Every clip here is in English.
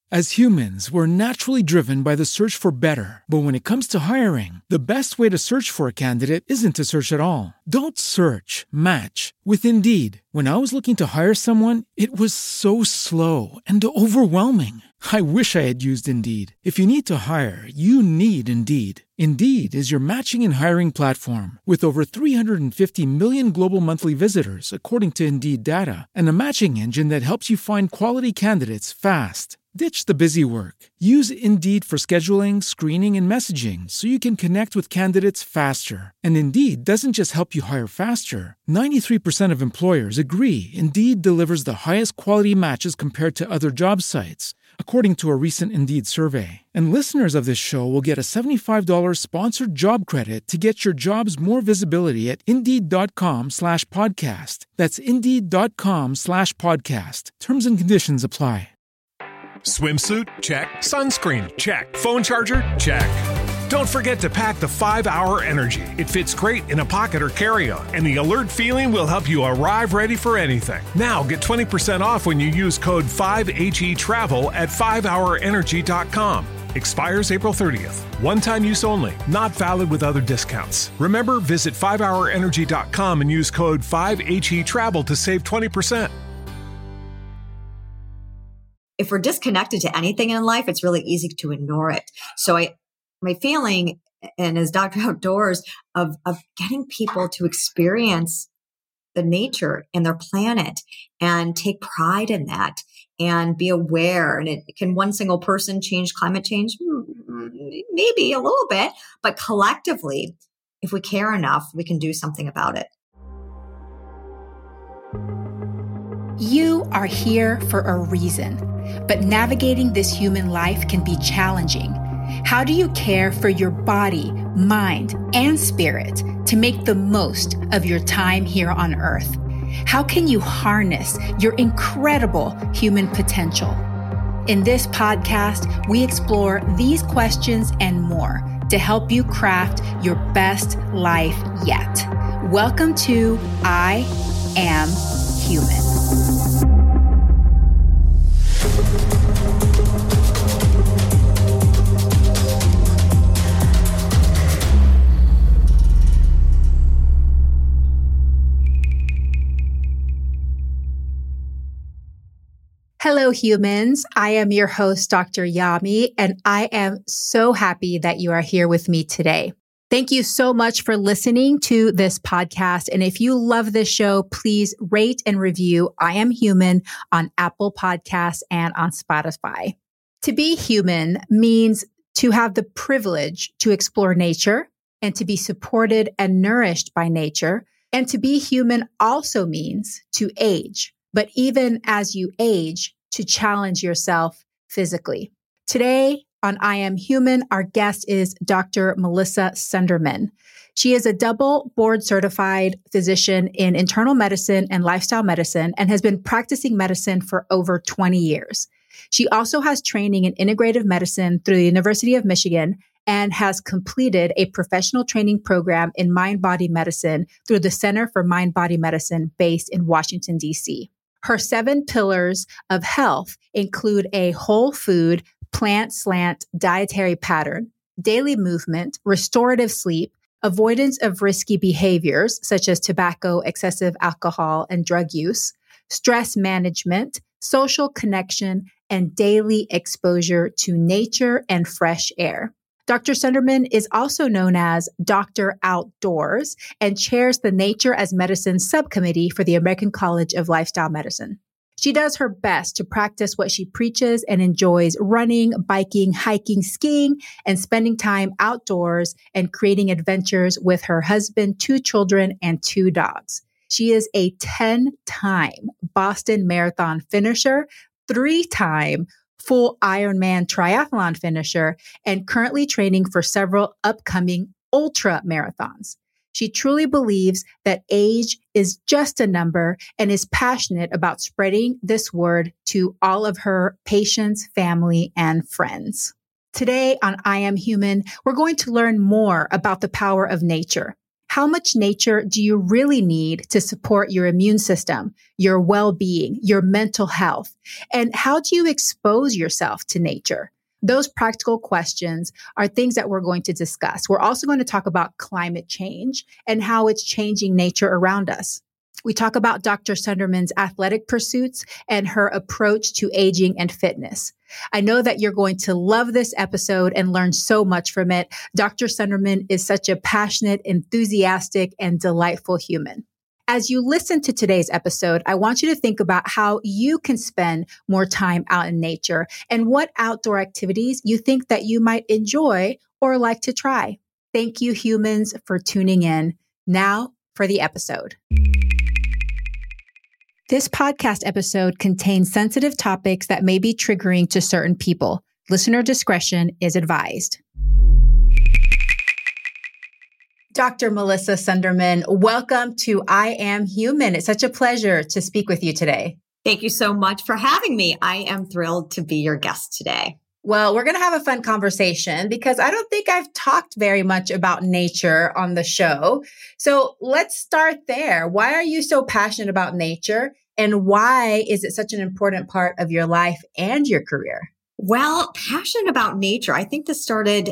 As humans, we're naturally driven by the search for better. But when it comes to hiring, the best way to search for a candidate isn't to search at all. Don't search, match with Indeed. When I was looking to hire someone, it was so slow and overwhelming. I wish I had used Indeed. If you need to hire, you need Indeed. Indeed is your matching and hiring platform with over 350 million global monthly visitors, according to Indeed data, and a matching engine that helps you find quality candidates fast. Ditch the busy work. Use Indeed for scheduling, screening, and messaging so you can connect with candidates faster. And Indeed doesn't just help you hire faster. 93% of employers agree Indeed delivers the highest quality matches compared to other job sites, according to a recent Indeed survey. And listeners of this show will get a $75 sponsored job credit to get your jobs more visibility at Indeed.com/podcast. That's Indeed.com/podcast. Terms and conditions apply. Swimsuit? Check. Sunscreen? Check. Phone charger? Check. Don't forget to pack the 5-Hour Energy. It fits great in a pocket or carry-on, and the alert feeling will help you arrive ready for anything. Now get 20% off when you use code 5HETRAVEL at 5hourenergy.com. Expires April 30th. One-time use only. Not valid with other discounts. Remember, visit 5hourenergy.com and use code 5HETRAVEL to save 20%. If we're disconnected to anything in life, it's really easy to ignore it. So my feeling, and as Dr. Outdoors, of getting people to experience the nature and their planet and take pride in that and be aware. And can one single person change climate change? Maybe a little bit, but collectively, if we care enough, we can do something about it. You are here for a reason, but navigating this human life can be challenging. How do you care for your body, mind, and spirit to make the most of your time here on Earth? How can you harness your incredible human potential? In this podcast, we explore these questions and more to help you craft your best life yet. Welcome to I Am Human. Hello, humans. I am your host, Dr. Yami, and I am so happy that you are here with me today. Thank you so much for listening to this podcast. And if you love this show, please rate and review I Am Human on Apple Podcasts and on Spotify. To be human means to have the privilege to explore nature and to be supported and nourished by nature. And to be human also means to age, but even as you age, to challenge yourself physically. Today on I Am Human, our guest is Dr. Melissa Sunderman. She is a double board certified physician in internal medicine and lifestyle medicine and has been practicing medicine for over 20 years. She also has training in integrative medicine through the University of Michigan and has completed a professional training program in mind-body medicine through the Center for Mind-Body Medicine based in Washington, D.C. Her 7 pillars of health include a whole food, plant slant dietary pattern, daily movement, restorative sleep, avoidance of risky behaviors such as tobacco, excessive alcohol, and drug use, stress management, social connection, and daily exposure to nature and fresh air. Dr. Sunderman is also known as Dr. Outdoors and chairs the Nature as Medicine subcommittee for the American College of Lifestyle Medicine. She does her best to practice what she preaches and enjoys running, biking, hiking, skiing, and spending time outdoors and creating adventures with her husband, 2 children, and 2 dogs. She is a 10-time Boston Marathon finisher, 3-time full Ironman triathlon finisher, and currently training for several upcoming ultra marathons. She truly believes that age is just a number and is passionate about spreading this word to all of her patients, family, and friends. Today on I Am Human, we're going to learn more about the power of nature How much nature do you really need to support your immune system, your well-being, your mental health? And how do you expose yourself to nature? Those practical questions are things that we're going to discuss. We're also going to talk about climate change and how it's changing nature around us. We talk about Dr. Sunderman's athletic pursuits and her approach to aging and fitness. I know that you're going to love this episode and learn so much from it. Dr. Sunderman is such a passionate, enthusiastic, and delightful human. As you listen to today's episode, I want you to think about how you can spend more time out in nature and what outdoor activities you think that you might enjoy or like to try. Thank you, humans, for tuning in. Now for the episode. This podcast episode contains sensitive topics that may be triggering to certain people. Listener discretion is advised. Dr. Melissa Sunderman, welcome to I Am Human. It's such a pleasure to speak with you today. Thank you so much for having me. I am thrilled to be your guest today. Well, we're going to have a fun conversation because I don't think I've talked very much about nature on the show. So let's start there. Why are you so passionate about nature? And why is it such an important part of your life and your career? Well, passionate about nature. I think this started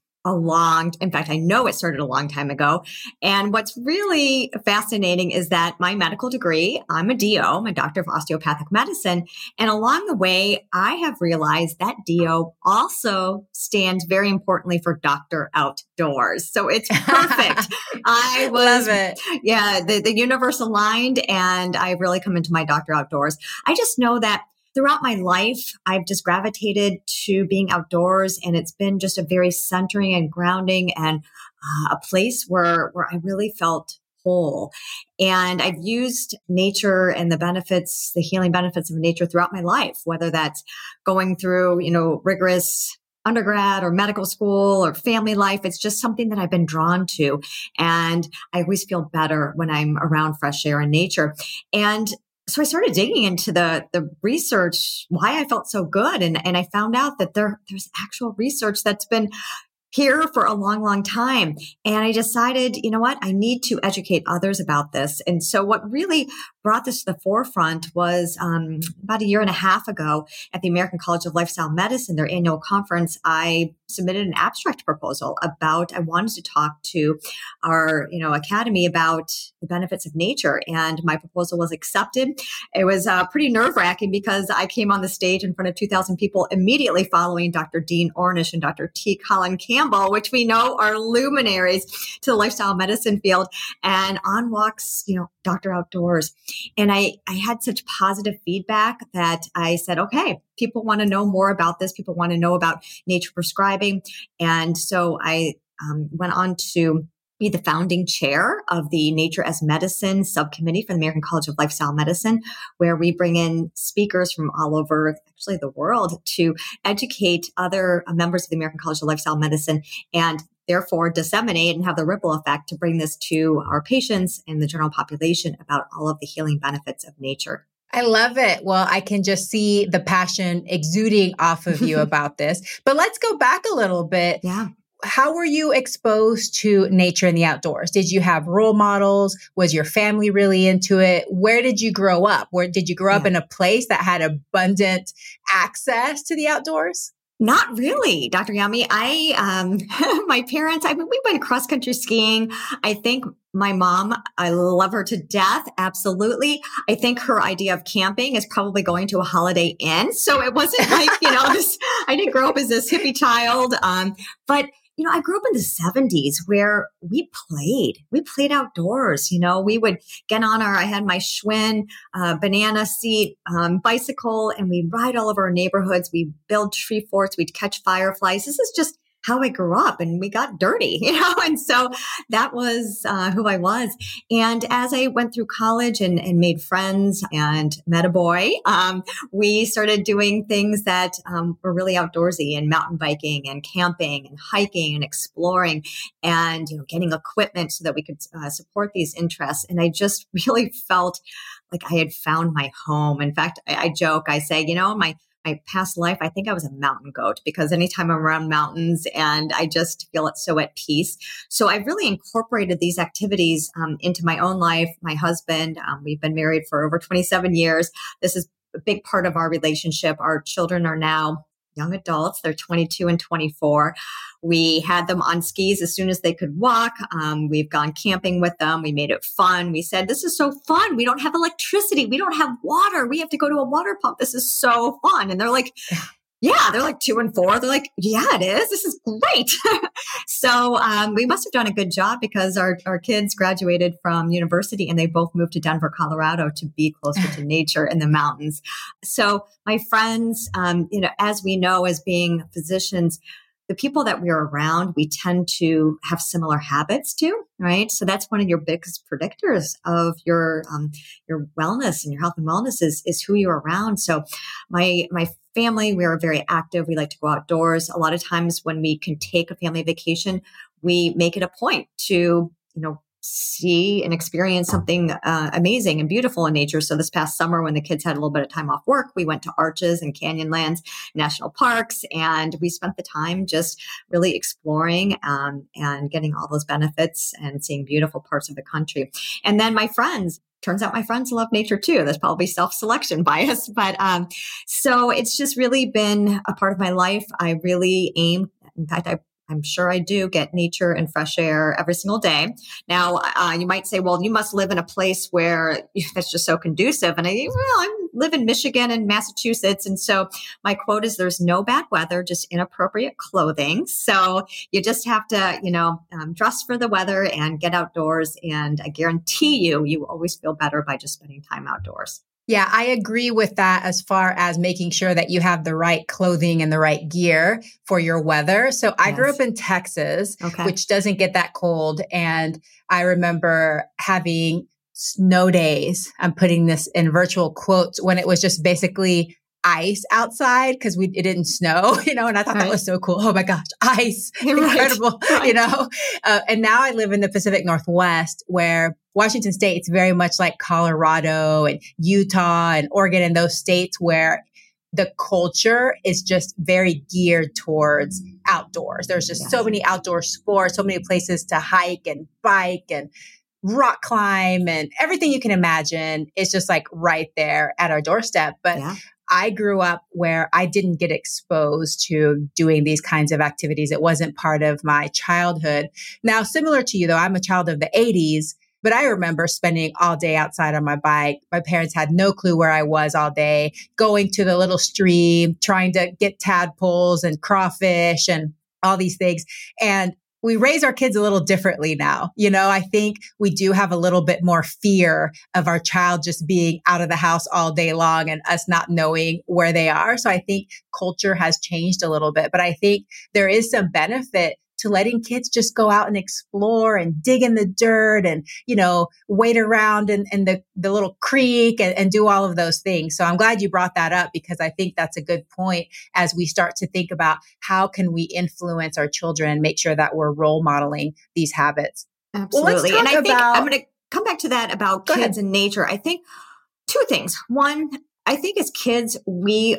in fact, I know it started a long time ago. And what's really fascinating is that my medical degree, I'm a DO, I'm a doctor of osteopathic medicine. And along the way, I have realized that DO also stands very importantly for Doctor Outdoors. So it's perfect. I was, love it. Yeah, the universe aligned and I've really come into my Doctor Outdoors. I just know that throughout my life, I've just gravitated to being outdoors, and it's been just a very centering and grounding and a place where I really felt whole. And I've used nature and the healing benefits of nature throughout my life, whether that's going through, rigorous undergrad or medical school or family life. It's just something that I've been drawn to. And I always feel better when I'm around fresh air and nature. And so I started digging into the research, why I felt so good. And I found out that there's actual research that's been here for a long, long time. And I decided, you know what, I need to educate others about this. And so what really brought this to the forefront was about a year and a half ago at the American College of Lifestyle Medicine, their annual conference. I submitted an abstract proposal about, I wanted to talk to our, academy about the benefits of nature. And my proposal was accepted. It was pretty nerve-wracking because I came on the stage in front of 2,000 people immediately following Dr. Dean Ornish and Dr. T. Colin Campbell, which we know are luminaries to the lifestyle medicine field. And on walks, Dr. Outdoors. And I had such positive feedback that I said, okay, people want to know more about this. People want to know about nature prescribing. And so I went on to be the founding chair of the Nature as Medicine subcommittee for the American College of Lifestyle Medicine, where we bring in speakers from all over actually the world to educate other members of the American College of Lifestyle Medicine and therefore disseminate and have the ripple effect to bring this to our patients and the general population about all of the healing benefits of nature. I love it. Well, I can just see the passion exuding off of you about this. But let's go back a little bit. Yeah. How were you exposed to nature and the outdoors? Did you have role models? Was your family really into it? Where did you grow up? Did you grow up in a place that had abundant access to the outdoors? Not really, Dr. Yami. My parents, we went cross-country skiing. I think my mom, I love her to death. Absolutely. I think her idea of camping is probably going to a Holiday Inn. So it wasn't like, I didn't grow up as this hippie child. But I grew up in the 70s where we played outdoors. We would get on I had my Schwinn banana seat bicycle, and we'd ride all over our neighborhoods. We'd build tree forts. We'd catch fireflies. This is just how I grew up, and we got dirty, and so that was who I was. And as I went through college and made friends and met a boy, we started doing things that were really outdoorsy, and mountain biking and camping and hiking and exploring and getting equipment so that we could support these interests. And I just really felt like I had found my home. In fact, I joke, I say, my my past life, I think I was a mountain goat because anytime I'm around mountains and I just feel it so at peace. So I've really incorporated these activities into my own life. My husband, we've been married for over 27 years. This is a big part of our relationship. Our children are now young adults. They're 22 and 24. We had them on skis as soon as they could walk. We've gone camping with them. We made it fun. We said, this is so fun. We don't have electricity. We don't have water. We have to go to a water pump. This is so fun. And they're like, yeah, they're like 2 and 4. They're like, yeah, it is. This is great. So we must have done a good job because our kids graduated from university and they both moved to Denver, Colorado to be closer to nature in the mountains. So my friends, as we know, as being physicians, the people that we're around, we tend to have similar habits too, right? So that's one of your biggest predictors of your wellness and your health and wellness is who you're around. So my family, we are very active. We like to go outdoors. A lot of times when we can take a family vacation, we make it a point to, see and experience something amazing and beautiful in nature. So this past summer, when the kids had a little bit of time off work, we went to Arches and Canyonlands National Parks, and we spent the time just really exploring and getting all those benefits and seeing beautiful parts of the country. And then my friends, turns out my friends love nature too. There's probably self-selection bias, but so it's just really been a part of my life. I really aim, in fact, I'm sure I do get nature and fresh air every single day. Now, you might say, well, you must live in a place where that's just so conducive. And I live in Michigan and Massachusetts. And so my quote is, there's no bad weather, just inappropriate clothing. So you just have to, dress for the weather and get outdoors. And I guarantee you always feel better by just spending time outdoors. Yeah, I agree with that as far as making sure that you have the right clothing and the right gear for your weather. So I grew up in Texas, which doesn't get that cold. And I remember having snow days. I'm putting this in virtual quotes when it was just basically ice outside because it didn't snow, and I thought that was so cool. Oh my gosh, ice, incredible, and now I live in the Pacific Northwest where Washington State, it's very much like Colorado and Utah and Oregon and those states where the culture is just very geared towards outdoors. There's just so many outdoor sports, so many places to hike and bike and rock climb and everything you can imagine is just like right there at our doorstep. But I grew up where I didn't get exposed to doing these kinds of activities. It wasn't part of my childhood. Now, similar to you, though, I'm a child of the 80s, but I remember spending all day outside on my bike. My parents had no clue where I was all day, going to the little stream, trying to get tadpoles and crawfish and all these things. And we raise our kids a little differently now. I think we do have a little bit more fear of our child just being out of the house all day long and us not knowing where they are. So I think culture has changed a little bit, but I think there is some benefit to letting kids just go out and explore and dig in the dirt and, wade around in the little creek and do all of those things. So I'm glad you brought that up because I think that's a good point as we start to think about how can we influence our children and make sure that we're role modeling these habits. Absolutely. Well, and I think I'm going to come back to that about kids and nature. I think two things. One, I think as kids, we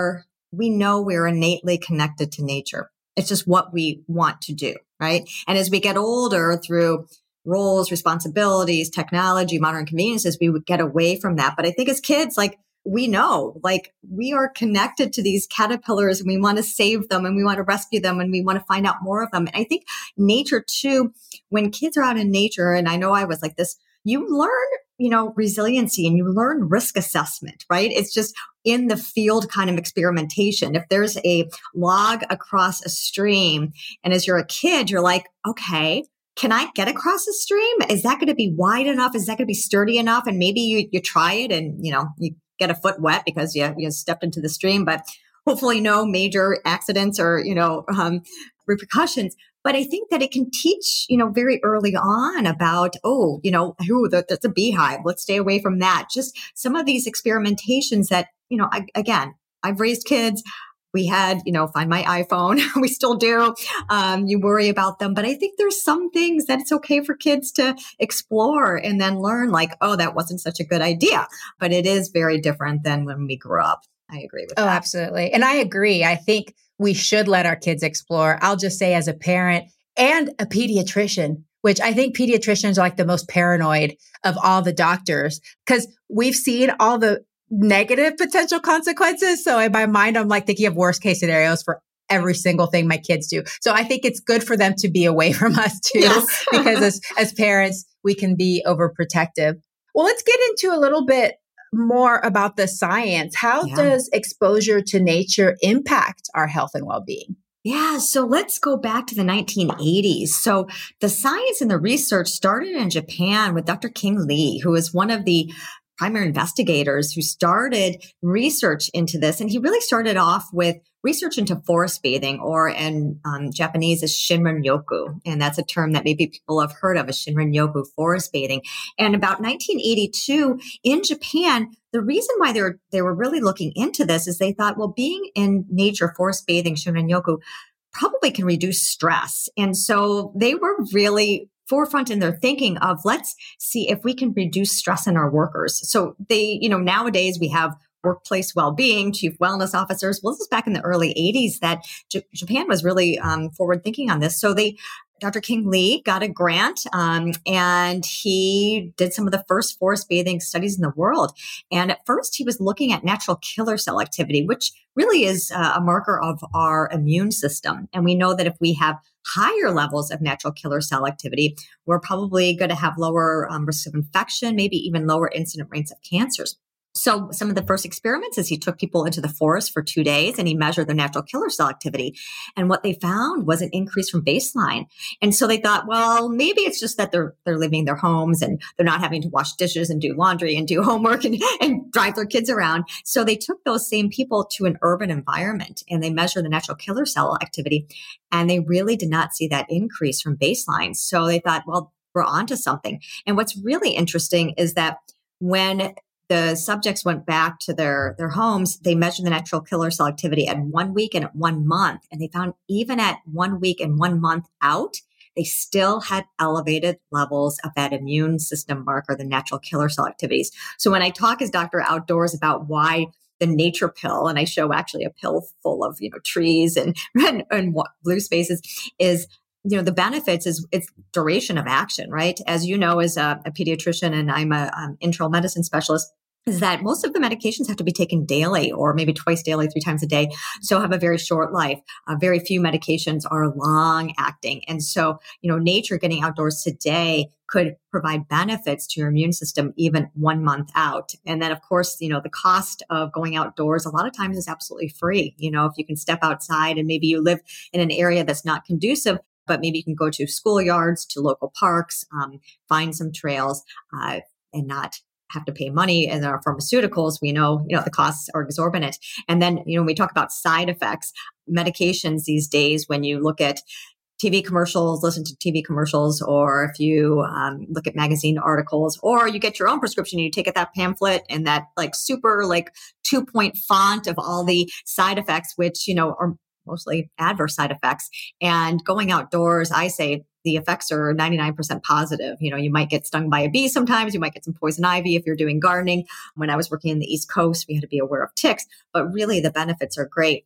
know we're innately connected to nature. It's just what we want to do, right? And as we get older through roles, responsibilities, technology, modern conveniences, we would get away from that. But I think as kids, we know, we are connected to these caterpillars and we want to save them and we want to rescue them and we want to find out more of them. And I think nature too, when kids are out in nature, and I know I was like this, you learn, resiliency and you learn risk assessment, right? It's just in the field kind of experimentation. If there's a log across a stream and as you're a kid, you're like, okay, can I get across a stream? Is that going to be wide enough? Is that going to be sturdy enough? And maybe you try it and, you get a foot wet because you stepped into the stream, but hopefully no major accidents or, repercussions. But I think that it can teach, very early on about, that's a beehive. Let's stay away from that. Just some of these experimentations that, I've raised kids. We had, Find My iPhone. We still do. You worry about them. But I think there's some things that it's okay for kids to explore and then learn that wasn't such a good idea. But it is very different than when we grew up. I agree with Oh, that. absolutely. And I agree. I think we should let our kids explore. I'll just say, as a parent and a pediatrician, which I think pediatricians are like the most paranoid of all the doctors, because we've seen all the negative potential consequences. So in my mind, I'm like thinking of worst case scenarios for every single thing my kids do. So I think it's good for them to be away from us too, Yes. because as parents, we can be overprotective. Well, let's get into a little bit more about the science. How Yeah. does exposure to nature impact our health and well-being? Yeah, so let's go back to the 1980s. So the science and the research started in Japan with Dr. King Lee, who was one of the primary investigators who started research into this. And he really started off with research into forest bathing, or in Japanese is Shinrin-yoku. And that's a term that maybe people have heard of, is Shinrin-yoku, forest bathing. And about 1982 in Japan, the reason why they were really looking into this is they thought, well, being in nature, forest bathing, Shinrin-yoku, probably can reduce stress. And so they were really forefront in their thinking of, let's see if we can reduce stress in our workers. So they, nowadays we have workplace well-being, chief wellness officers. Well, this is back in the early 80s that Japan was really forward thinking on this. So Dr. King Lee got a grant, and he did some of the first forest bathing studies in the world. And at first he was looking at natural killer cell activity, which really is a marker of our immune system. And we know that if we have higher levels of natural killer cell activity, we're probably going to have lower risk of infection, maybe even lower incident rates of cancers. So some of the first experiments is he took people into the forest for 2 days and he measured their natural killer cell activity. And what they found was an increase from baseline. And so they thought, well, maybe it's just that they're leaving their homes and they're not having to wash dishes and do laundry and do homework and drive their kids around. So they took those same people to an urban environment and they measured the natural killer cell activity. And they really did not see that increase from baseline. So they thought, well, we're onto something. And what's really interesting is that when the subjects went back to their homes, they measured the natural killer cell activity at 1 week and at 1 month. And they found even at 1 week and 1 month out, they still had elevated levels of that immune system marker, the natural killer cell activities. So when I talk as Dr. Outdoors about why the nature pill, and I show actually a pill full of, trees and blue spaces, is the benefits is its duration of action, right? As you know, as a pediatrician, and I'm a internal medicine specialist, is that most of the medications have to be taken daily or maybe twice daily, 3 times a day. So have a very short life. Very few medications are long acting. And so, nature, getting outdoors today could provide benefits to your immune system even 1 month out. And then of course, the cost of going outdoors a lot of times is absolutely free. If you can step outside and maybe you live in an area that's not conducive, but maybe you can go to schoolyards, to local parks, find some trails, and not have to pay money. And our pharmaceuticals, we know, the costs are exorbitant. And then, when we talk about side effects, medications these days, when you look at TV commercials, listen to TV commercials, or if you look at magazine articles, or you get your own prescription, you take that pamphlet and that super 2-point font of all the side effects, which, are mostly adverse side effects. And going outdoors, I say the effects are 99% positive. You might get stung by a bee sometimes. You might get some poison ivy if you're doing gardening. When I was working in the East Coast, we had to be aware of ticks, but really the benefits are great.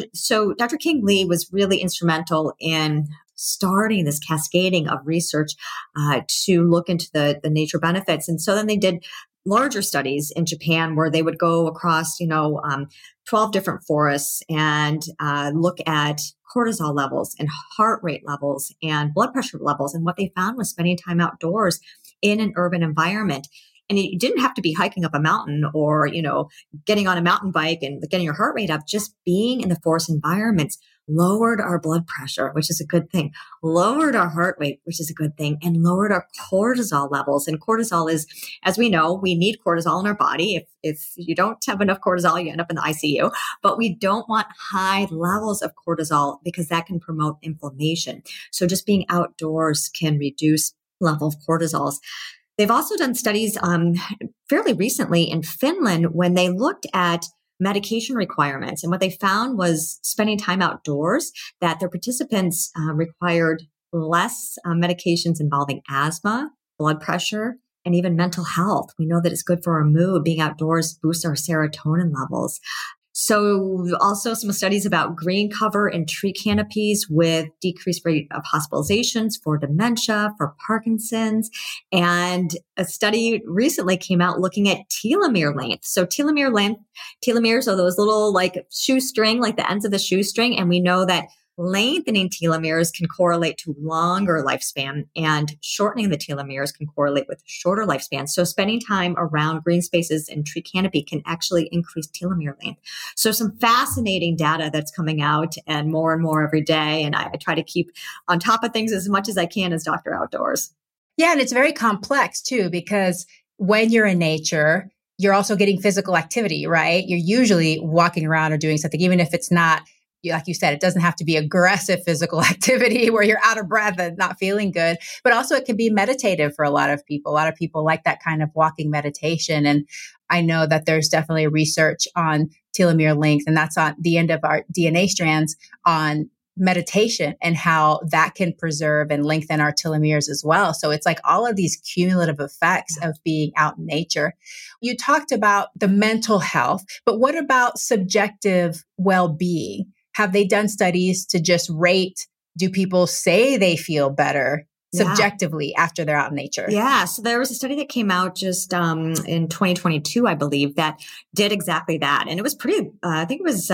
So Dr. King Lee was really instrumental in starting this cascading of research to look into the nature benefits. And so then they did larger studies in Japan where they would go across, 12 different forests and look at cortisol levels and heart rate levels and blood pressure levels. And what they found was spending time outdoors in an urban environment. And you didn't have to be hiking up a mountain or, getting on a mountain bike and getting your heart rate up. Just being in the forest environments lowered our blood pressure, which is a good thing, lowered our heart rate, which is a good thing, and lowered our cortisol levels. And cortisol is, as we know, we need cortisol in our body. If you don't have enough cortisol, you end up in the ICU. But we don't want high levels of cortisol because that can promote inflammation. So just being outdoors can reduce level of cortisols. They've also done studies fairly recently in Finland when they looked at medication requirements. And what they found was spending time outdoors, that their participants required less medications involving asthma, blood pressure, and even mental health. We know that it's good for our mood. Being outdoors boosts our serotonin levels. So also some studies about green cover and tree canopies with decreased rate of hospitalizations for dementia, for Parkinson's. And a study recently came out looking at telomere length. So telomeres are those little like shoestring, like the ends of the shoestring. And we know that lengthening telomeres can correlate to longer lifespan, and shortening the telomeres can correlate with shorter lifespan. So spending time around green spaces and tree canopy can actually increase telomere length. So some fascinating data that's coming out and more every day. And I try to keep on top of things as much as I can as Dr. Outdoors. Yeah. And it's very complex too, because when you're in nature, you're also getting physical activity, right? You're usually walking around or doing something, even if it's not, like you said, it doesn't have to be aggressive physical activity where you're out of breath and not feeling good, but also it can be meditative for a lot of people. A lot of people like that kind of walking meditation. And I know that there's definitely research on telomere length, and that's on the end of our DNA strands on meditation and how that can preserve and lengthen our telomeres as well. So it's like all of these cumulative effects of being out in nature. You talked about the mental health, but what about subjective well-being? Have they done studies to just rate, do people say they feel better subjectively after they're out in nature? Yeah. So there was a study that came out just in 2022, I believe, that did exactly that. And it was pretty, I think it was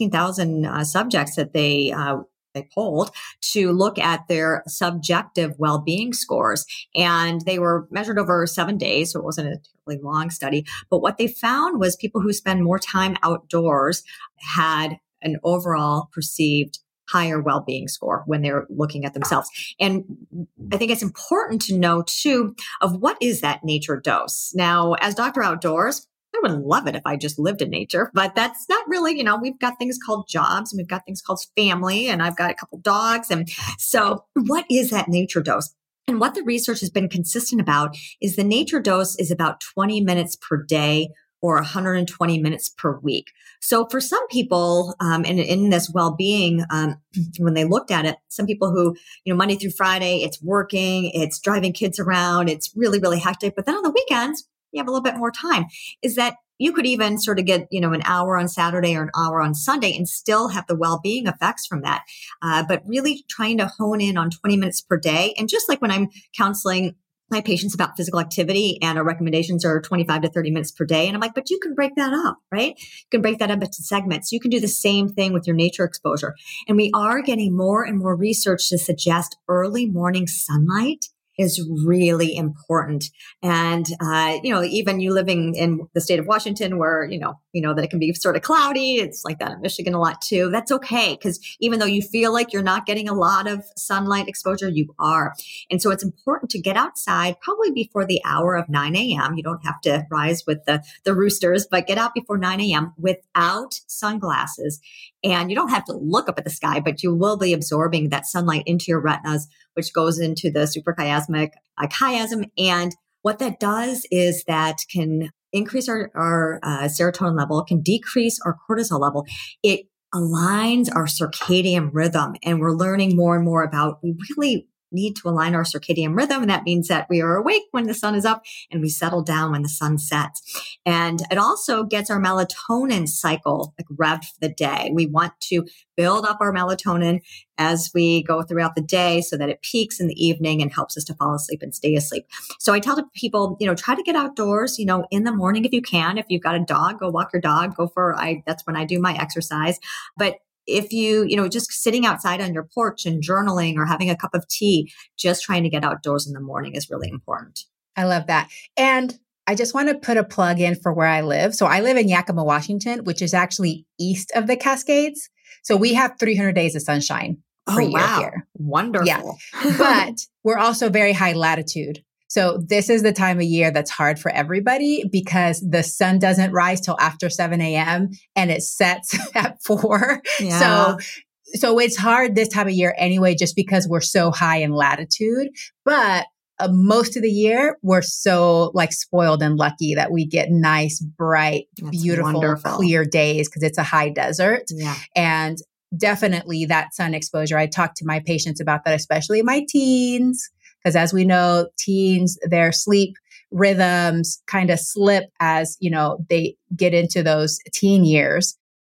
19,000 subjects that they polled to look at their subjective well-being scores. And they were measured over 7 days. So it wasn't a terribly long study. But what they found was people who spend more time outdoors had an overall perceived higher well-being score when they're looking at themselves. And I think it's important to know too of what is that nature dose. Now, as Dr. Outdoors, I would love it if I just lived in nature, but that's not really, we've got things called jobs and we've got things called family, and I've got a couple dogs. And so what is that nature dose? And what the research has been consistent about is the nature dose is about 20 minutes per day or 120 minutes per week. So for some people, in this well-being, when they looked at it, some people who, Monday through Friday, it's working, it's driving kids around, it's really, really hectic. But then on the weekends, you have a little bit more time. Is that you could even sort of get, an hour on Saturday or an hour on Sunday and still have the well-being effects from that. But really trying to hone in on 20 minutes per day. And just like when I'm counseling my patients about physical activity and our recommendations are 25 to 30 minutes per day. And I'm like, but you can break that up, right? You can break that up into segments. You can do the same thing with your nature exposure. And we are getting more and more research to suggest early morning sunlight is really important. And, even you living in the state of Washington where, that it can be sort of cloudy. It's like that in Michigan a lot too. That's okay. Because even though you feel like you're not getting a lot of sunlight exposure, you are. And so it's important to get outside probably before the hour of 9 a.m. You don't have to rise with the roosters, but get out before 9 a.m. without sunglasses. And you don't have to look up at the sky, but you will be absorbing that sunlight into your retinas, which goes into the suprachiasmatic chiasm. And what that does is that can increase our serotonin level, can decrease our cortisol level. It aligns our circadian rhythm. And we're learning more and more about we really need to align our circadian rhythm. And that means that we are awake when the sun is up and we settle down when the sun sets. And it also gets our melatonin cycle revved for the day. We want to build up our melatonin as we go throughout the day so that it peaks in the evening and helps us to fall asleep and stay asleep. So I tell people, try to get outdoors, in the morning if you can. If you've got a dog, go walk your dog, that's when I do my exercise. But if you, just sitting outside on your porch and journaling or having a cup of tea, just trying to get outdoors in the morning is really important. I love that. And I just want to put a plug in for where I live. So I live in Yakima, Washington, which is actually east of the Cascades. So we have 300 days of sunshine per year here. Wonderful. Yeah. But we're also very high latitude. So this is the time of year that's hard for everybody because the sun doesn't rise till after 7 a.m. and it sets at 4. Yeah. So it's hard this time of year anyway, just because we're so high in latitude. But most of the year, we're so spoiled and lucky that we get nice, bright, beautiful, clear days because it's a high desert. Yeah. And definitely that sun exposure. I talk to my patients about that, especially my teens. Because as we know, teens, their sleep rhythms kind of slip as, they get into those teen years.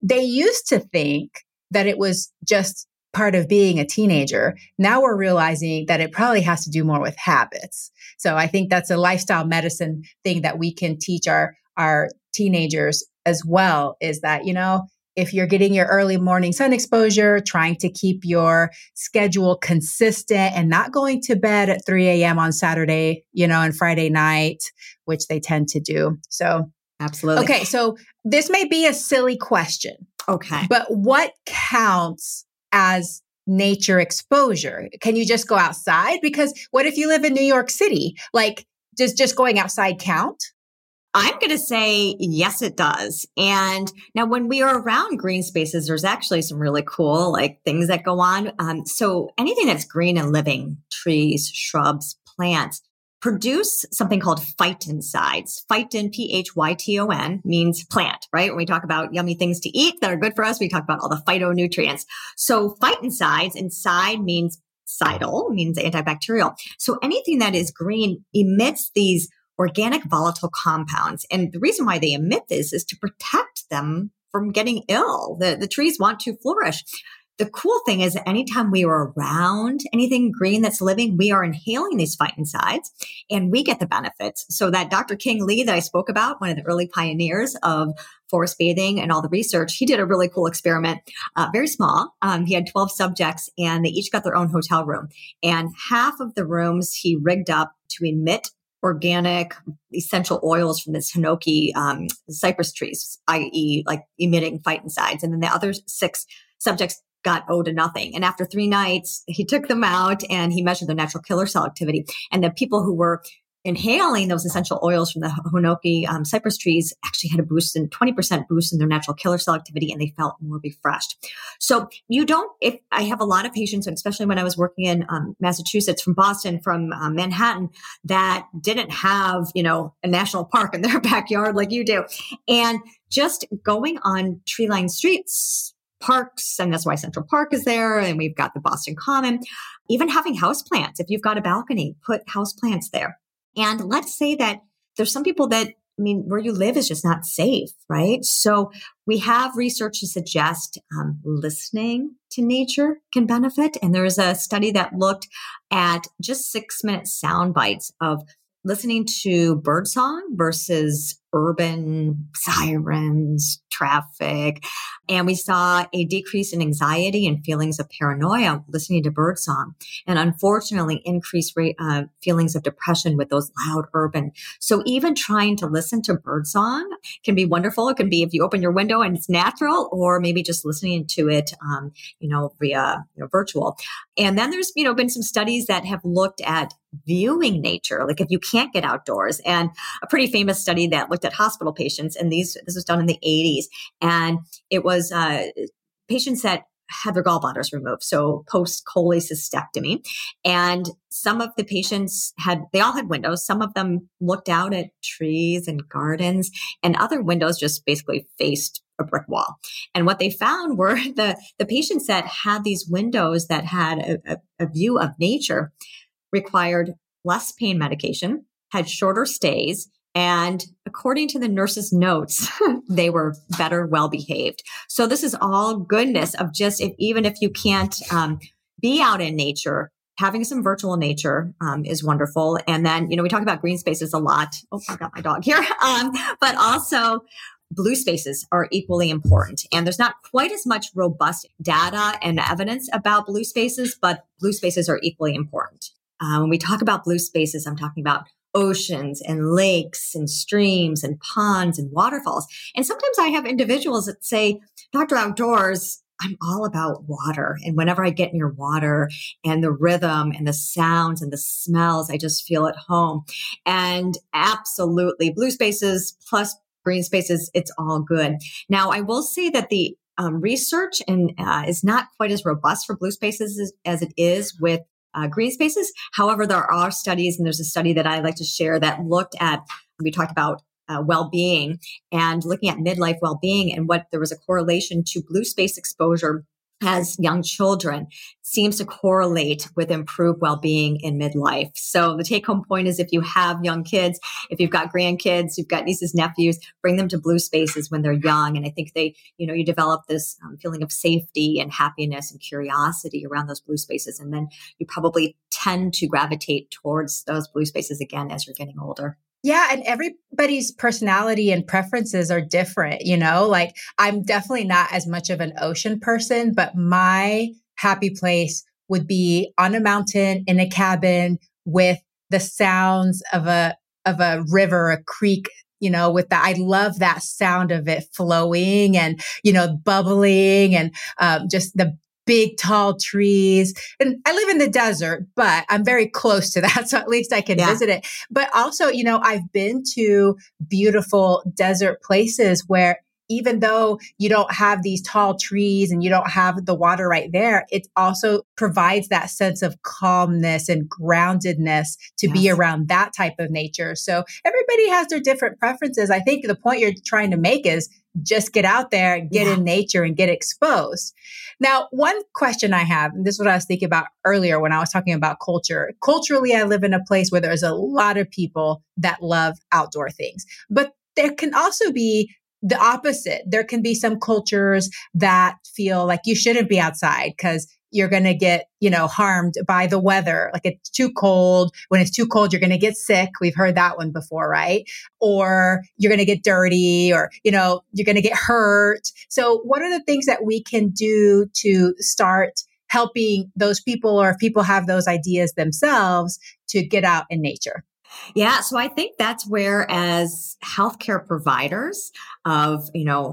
they used to think that it was just part of being a teenager. Now we're realizing that it probably has to do more with habits. So I think that's a lifestyle medicine thing that we can teach our teenagers as well, is that, if you're getting your early morning sun exposure, trying to keep your schedule consistent and not going to bed at 3 a.m. on Saturday, and Friday night, which they tend to do. So absolutely. Okay. So this may be a silly question. Okay. But what counts as nature exposure? Can you just go outside? Because what if you live in New York City? Like, does just going outside count? I'm going to say, yes, it does. And now when we are around green spaces, there's actually some really cool things that go on. So anything that's green and living, trees, shrubs, plants, produce something called phytoncides. Phyton, Phyton, means plant, right? When we talk about yummy things to eat that are good for us, we talk about all the phytonutrients. So phytoncides, inside means cidal, means antibacterial. So anything that is green emits these organic volatile compounds. And the reason why they emit this is to protect them from getting ill. The trees want to flourish. The cool thing is that anytime we are around anything green that's living, we are inhaling these phytoncides and we get the benefits. So that Dr. King Lee that I spoke about, one of the early pioneers of forest bathing and all the research, he did a really cool experiment, very small. He had 12 subjects and they each got their own hotel room. And half of the rooms he rigged up to emit organic essential oils from this hinoki cypress trees, i.e. emitting phytoncides. And then the other 6 subjects got to nothing. And after 3 nights, he took them out and he measured their natural killer cell activity. And the people who were inhaling those essential oils from the hinoki cypress trees actually had a 20% boost in their natural killer cell activity, and they felt more refreshed. So if I have a lot of patients, and especially when I was working in Massachusetts, from Boston, from Manhattan, that didn't have, a national park in their backyard like you do. And just going on tree-lined streets, parks, and that's why Central Park is there, and we've got the Boston Common. Even having houseplants, if you've got a balcony, put houseplants there. And let's say that there's some people that, where you live is just not safe, right? So we have research to suggest listening to nature can benefit. And there is a study that looked at just 6-minute sound bites of listening to birdsong versus urban sirens, traffic. And we saw a decrease in anxiety and feelings of paranoia listening to birdsong, and unfortunately increased feelings of depression with those loud urban. So even trying to listen to birdsong can be wonderful. It can be if you open your window and it's natural, or maybe just listening to it, via virtual. And then there's, been some studies that have looked at viewing nature, like if you can't get outdoors, and a pretty famous study that looked at hospital patients. And this was done in the 80s. And it was patients that had their gallbladders removed, so post-cholecystectomy. And some of the patients they all had windows. Some of them looked out at trees and gardens, and other windows just basically faced a brick wall. And what they found were the patients that had these windows that had a view of nature required less pain medication, had shorter stays, and according to the nurse's notes, they were better well-behaved. So this is all goodness of just, even if you can't be out in nature, having some virtual nature is wonderful. And then, we talk about green spaces a lot. Oh, I got my dog here. But also blue spaces are equally important. And there's not quite as much robust data and evidence about blue spaces, but blue spaces are equally important. When we talk about blue spaces, I'm talking about oceans and lakes and streams and ponds and waterfalls. And sometimes I have individuals that say, Dr. Outdoors, I'm all about water. And whenever I get near water and the rhythm and the sounds and the smells, I just feel at home. And absolutely, blue spaces plus green spaces, it's all good. Now, I will say that the research is not quite as robust for blue spaces as it is with green spaces. However, there are studies, and there's a study that I like to share that looked at, we talked about well-being and looking at midlife well-being, and what there was a correlation to blue space exposure as young children seems to correlate with improved well-being in midlife. So the take-home point is if you have young kids, if you've got grandkids, you've got nieces, nephews, bring them to blue spaces when they're young. And I think you develop this feeling of safety and happiness and curiosity around those blue spaces. And then you probably tend to gravitate towards those blue spaces again as you're getting older. Yeah. And everybody's personality and preferences are different, like I'm definitely not as much of an ocean person, but my happy place would be on a mountain in a cabin with the sounds of a river, a creek, I love that sound of it flowing and, bubbling and, just the big, tall trees. And I live in the desert, but I'm very close to that. So at least I can visit it. But also, I've been to beautiful desert places where even though you don't have these tall trees and you don't have the water right there, it also provides that sense of calmness and groundedness to be around that type of nature. So everybody has their different preferences. I think the point you're trying to make is just get out there, get in nature and get exposed. Now, one question I have, and this is what I was thinking about earlier when I was talking about culture. Culturally, I live in a place where there's a lot of people that love outdoor things, but there can also be the opposite. There can be some cultures that feel like you shouldn't be outside because you're going to get, harmed by the weather. Like it's too cold. When it's too cold, you're going to get sick. We've heard that one before, right? Or you're going to get dirty or, you're going to get hurt. So what are the things that we can do to start helping those people, or if people have those ideas themselves, to get out in nature? Yeah. So I think that's where, as healthcare providers of,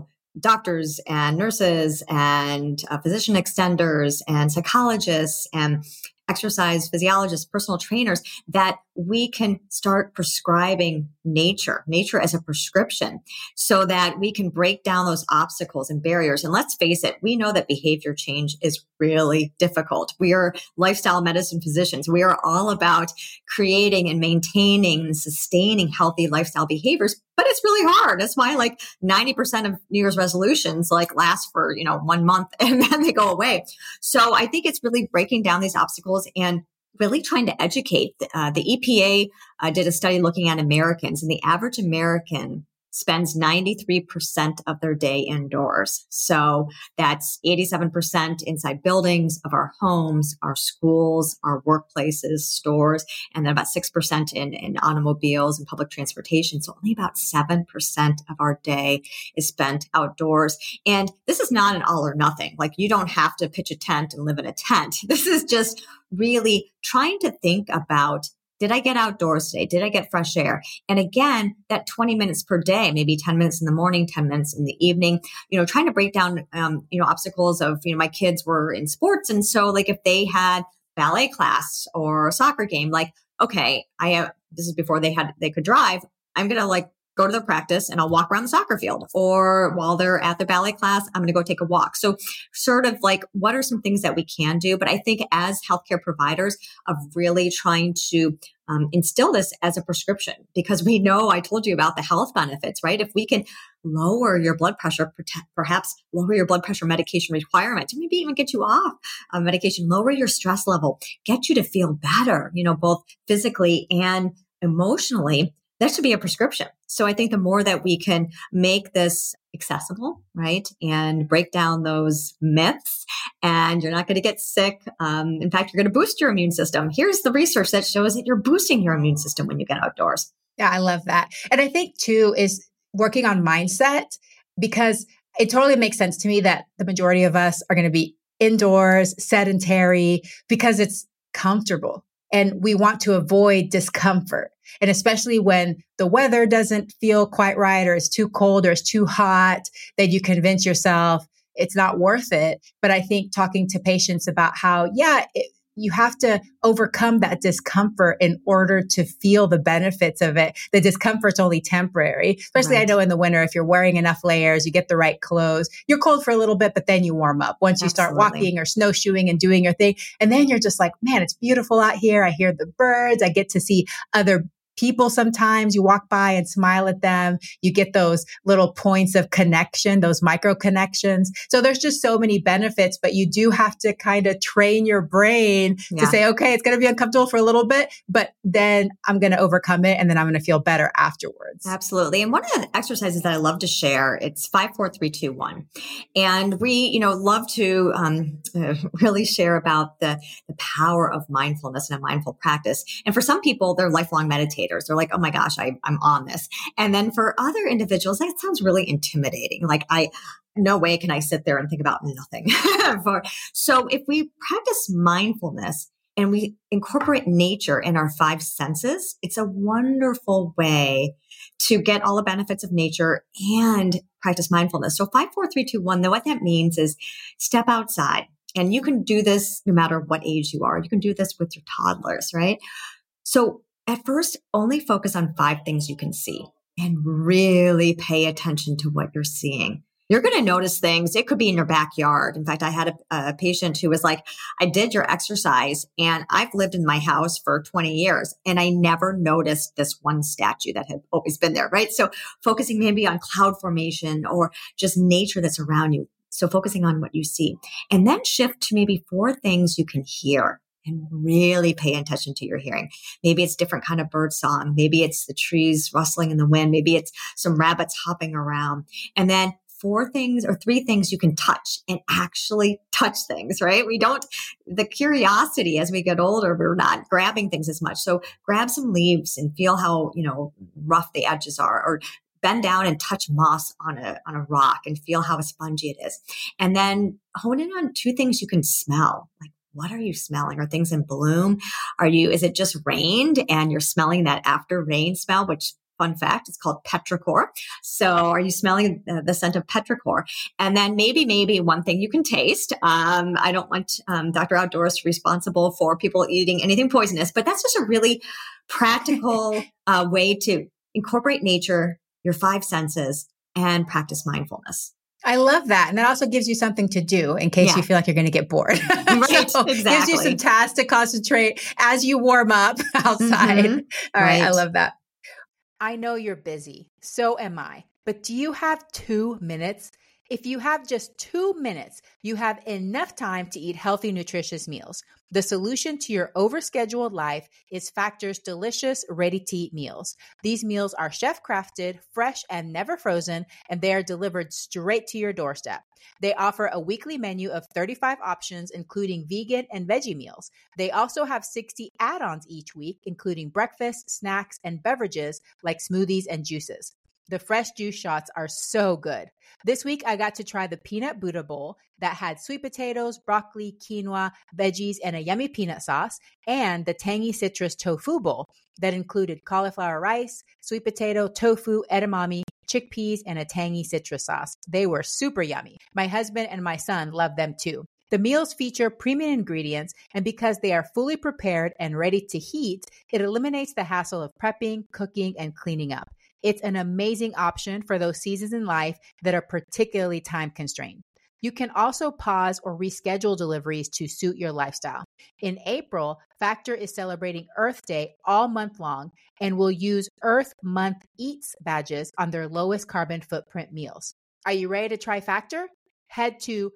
doctors and nurses and physician extenders and psychologists and exercise physiologists, personal trainers, that we can start prescribing nature as a prescription so that we can break down those obstacles and barriers. And let's face it, we know that behavior change is really difficult. We are lifestyle medicine physicians. We are all about creating and maintaining and sustaining healthy lifestyle behaviors, but it's really hard. That's why 90% of New Year's resolutions last for, 1 month and then they go away. So I think it's really breaking down these obstacles and really trying to educate. The EPA did a study looking at Americans, and the average American spends 93% of their day indoors. So that's 87% inside buildings of our homes, our schools, our workplaces, stores, and then about 6% in automobiles and public transportation. So only about 7% of our day is spent outdoors. And this is not an all or nothing. You don't have to pitch a tent and live in a tent. This is just really trying to think about, did I get outdoors today? Did I get fresh air? And again, that 20 minutes per day, maybe 10 minutes in the morning, 10 minutes in the evening, trying to break down, obstacles of, my kids were in sports. And so if they had ballet class or a soccer game, okay, this is before they could drive. I'm going to go to their practice and I'll walk around the soccer field, or while they're at the ballet class, I'm going to go take a walk. So sort of what are some things that we can do? But I think as healthcare providers of really trying to instill this as a prescription, because we know, I told you about the health benefits, right? If we can lower your blood pressure, perhaps lower your blood pressure medication requirement, maybe even get you off medication, lower your stress level, get you to feel better, both physically and emotionally, that should be a prescription. So I think the more that we can make this accessible, right, and break down those myths, and you're not going to get sick. In fact, you're going to boost your immune system. Here's the research that shows that you're boosting your immune system when you get outdoors. Yeah, I love that. And I think too is working on mindset, because it totally makes sense to me that the majority of us are going to be indoors, sedentary, because it's comfortable. And we want to avoid discomfort. And especially when the weather doesn't feel quite right, or it's too cold, or it's too hot, then you convince yourself it's not worth it. But I think talking to patients about how, you have to overcome that discomfort in order to feel the benefits of it. The discomfort's only temporary, especially I know in the winter, if you're wearing enough layers, you get the right clothes, you're cold for a little bit, but then you warm up once you start walking or snowshoeing and doing your thing. And then you're just like, man, it's beautiful out here. I hear the birds. I get to see other people sometimes you walk by and smile at them. You get those little points of connection, those micro connections. So there's just so many benefits, but you do have to kind of train your brain to say, okay, it's going to be uncomfortable for a little bit, but then I'm going to overcome it and then I'm going to feel better afterwards. Absolutely. And one of the exercises that I love to share, it's 5, 4, 3, 2, 1. And we, love to really share about the power of mindfulness and a mindful practice. And for some people, they're lifelong meditators. They're like, oh my gosh, I'm on this. And then for other individuals, that sounds really intimidating. Like no way can I sit there and think about nothing. So if we practice mindfulness and we incorporate nature in our 5 senses, it's a wonderful way to get all the benefits of nature and practice mindfulness. So 5, 4, 3, 2, 1, what that means is step outside. And you can do this no matter what age you are. You can do this with your toddlers, right? So at first, only focus on 5 things you can see and really pay attention to what you're seeing. You're going to notice things. It could be in your backyard. In fact, I had a patient who was like, I did your exercise and I've lived in my house for 20 years and I never noticed this one statue that had always been there, right? So focusing maybe on cloud formation or just nature that's around you. So focusing on what you see and then shift to maybe 4 things you can hear. And really pay attention to your hearing. Maybe it's different kind of bird song. Maybe it's the trees rustling in the wind. Maybe it's some rabbits hopping around. And then 3 things you can touch and actually touch things, right? The curiosity as we get older, we're not grabbing things as much. So grab some leaves and feel how, rough the edges are, or bend down and touch moss on a rock and feel how spongy it is. And then hone in on 2 things you can smell. Like, what are you smelling? Are things in bloom? Is it just rained and you're smelling that after rain smell, which fun fact, it's called petrichor. So are you smelling the scent of petrichor? And then maybe one thing you can taste. I don't want Dr. Outdoors to be responsible for people eating anything poisonous, but that's just a really practical way to incorporate nature, your 5 senses, and practice mindfulness. I love that. And that also gives you something to do in case you feel like you're going to get bored. Right, so exactly. Gives you some tasks to concentrate as you warm up outside. Mm-hmm. All right. I love that. I know you're busy. So am I. But do you have 2 minutes? If you have just 2 minutes, you have enough time to eat healthy, nutritious meals. The solution to your overscheduled life is Factor's delicious, ready-to-eat meals. These meals are chef-crafted, fresh, and never frozen, and they are delivered straight to your doorstep. They offer a weekly menu of 35 options, including vegan and veggie meals. They also have 60 add-ons each week, including breakfast, snacks, and beverages like smoothies and juices. The fresh juice shots are so good. This week, I got to try the peanut Buddha bowl that had sweet potatoes, broccoli, quinoa, veggies, and a yummy peanut sauce, and the tangy citrus tofu bowl that included cauliflower rice, sweet potato, tofu, edamame, chickpeas, and a tangy citrus sauce. They were super yummy. My husband and my son loved them too. The meals feature premium ingredients, and because they are fully prepared and ready to heat, it eliminates the hassle of prepping, cooking, and cleaning up. It's an amazing option for those seasons in life that are particularly time constrained. You can also pause or reschedule deliveries to suit your lifestyle. In April, Factor is celebrating Earth Day all month long and will use Earth Month Eats badges on their lowest carbon footprint meals. Are you ready to try Factor? Head to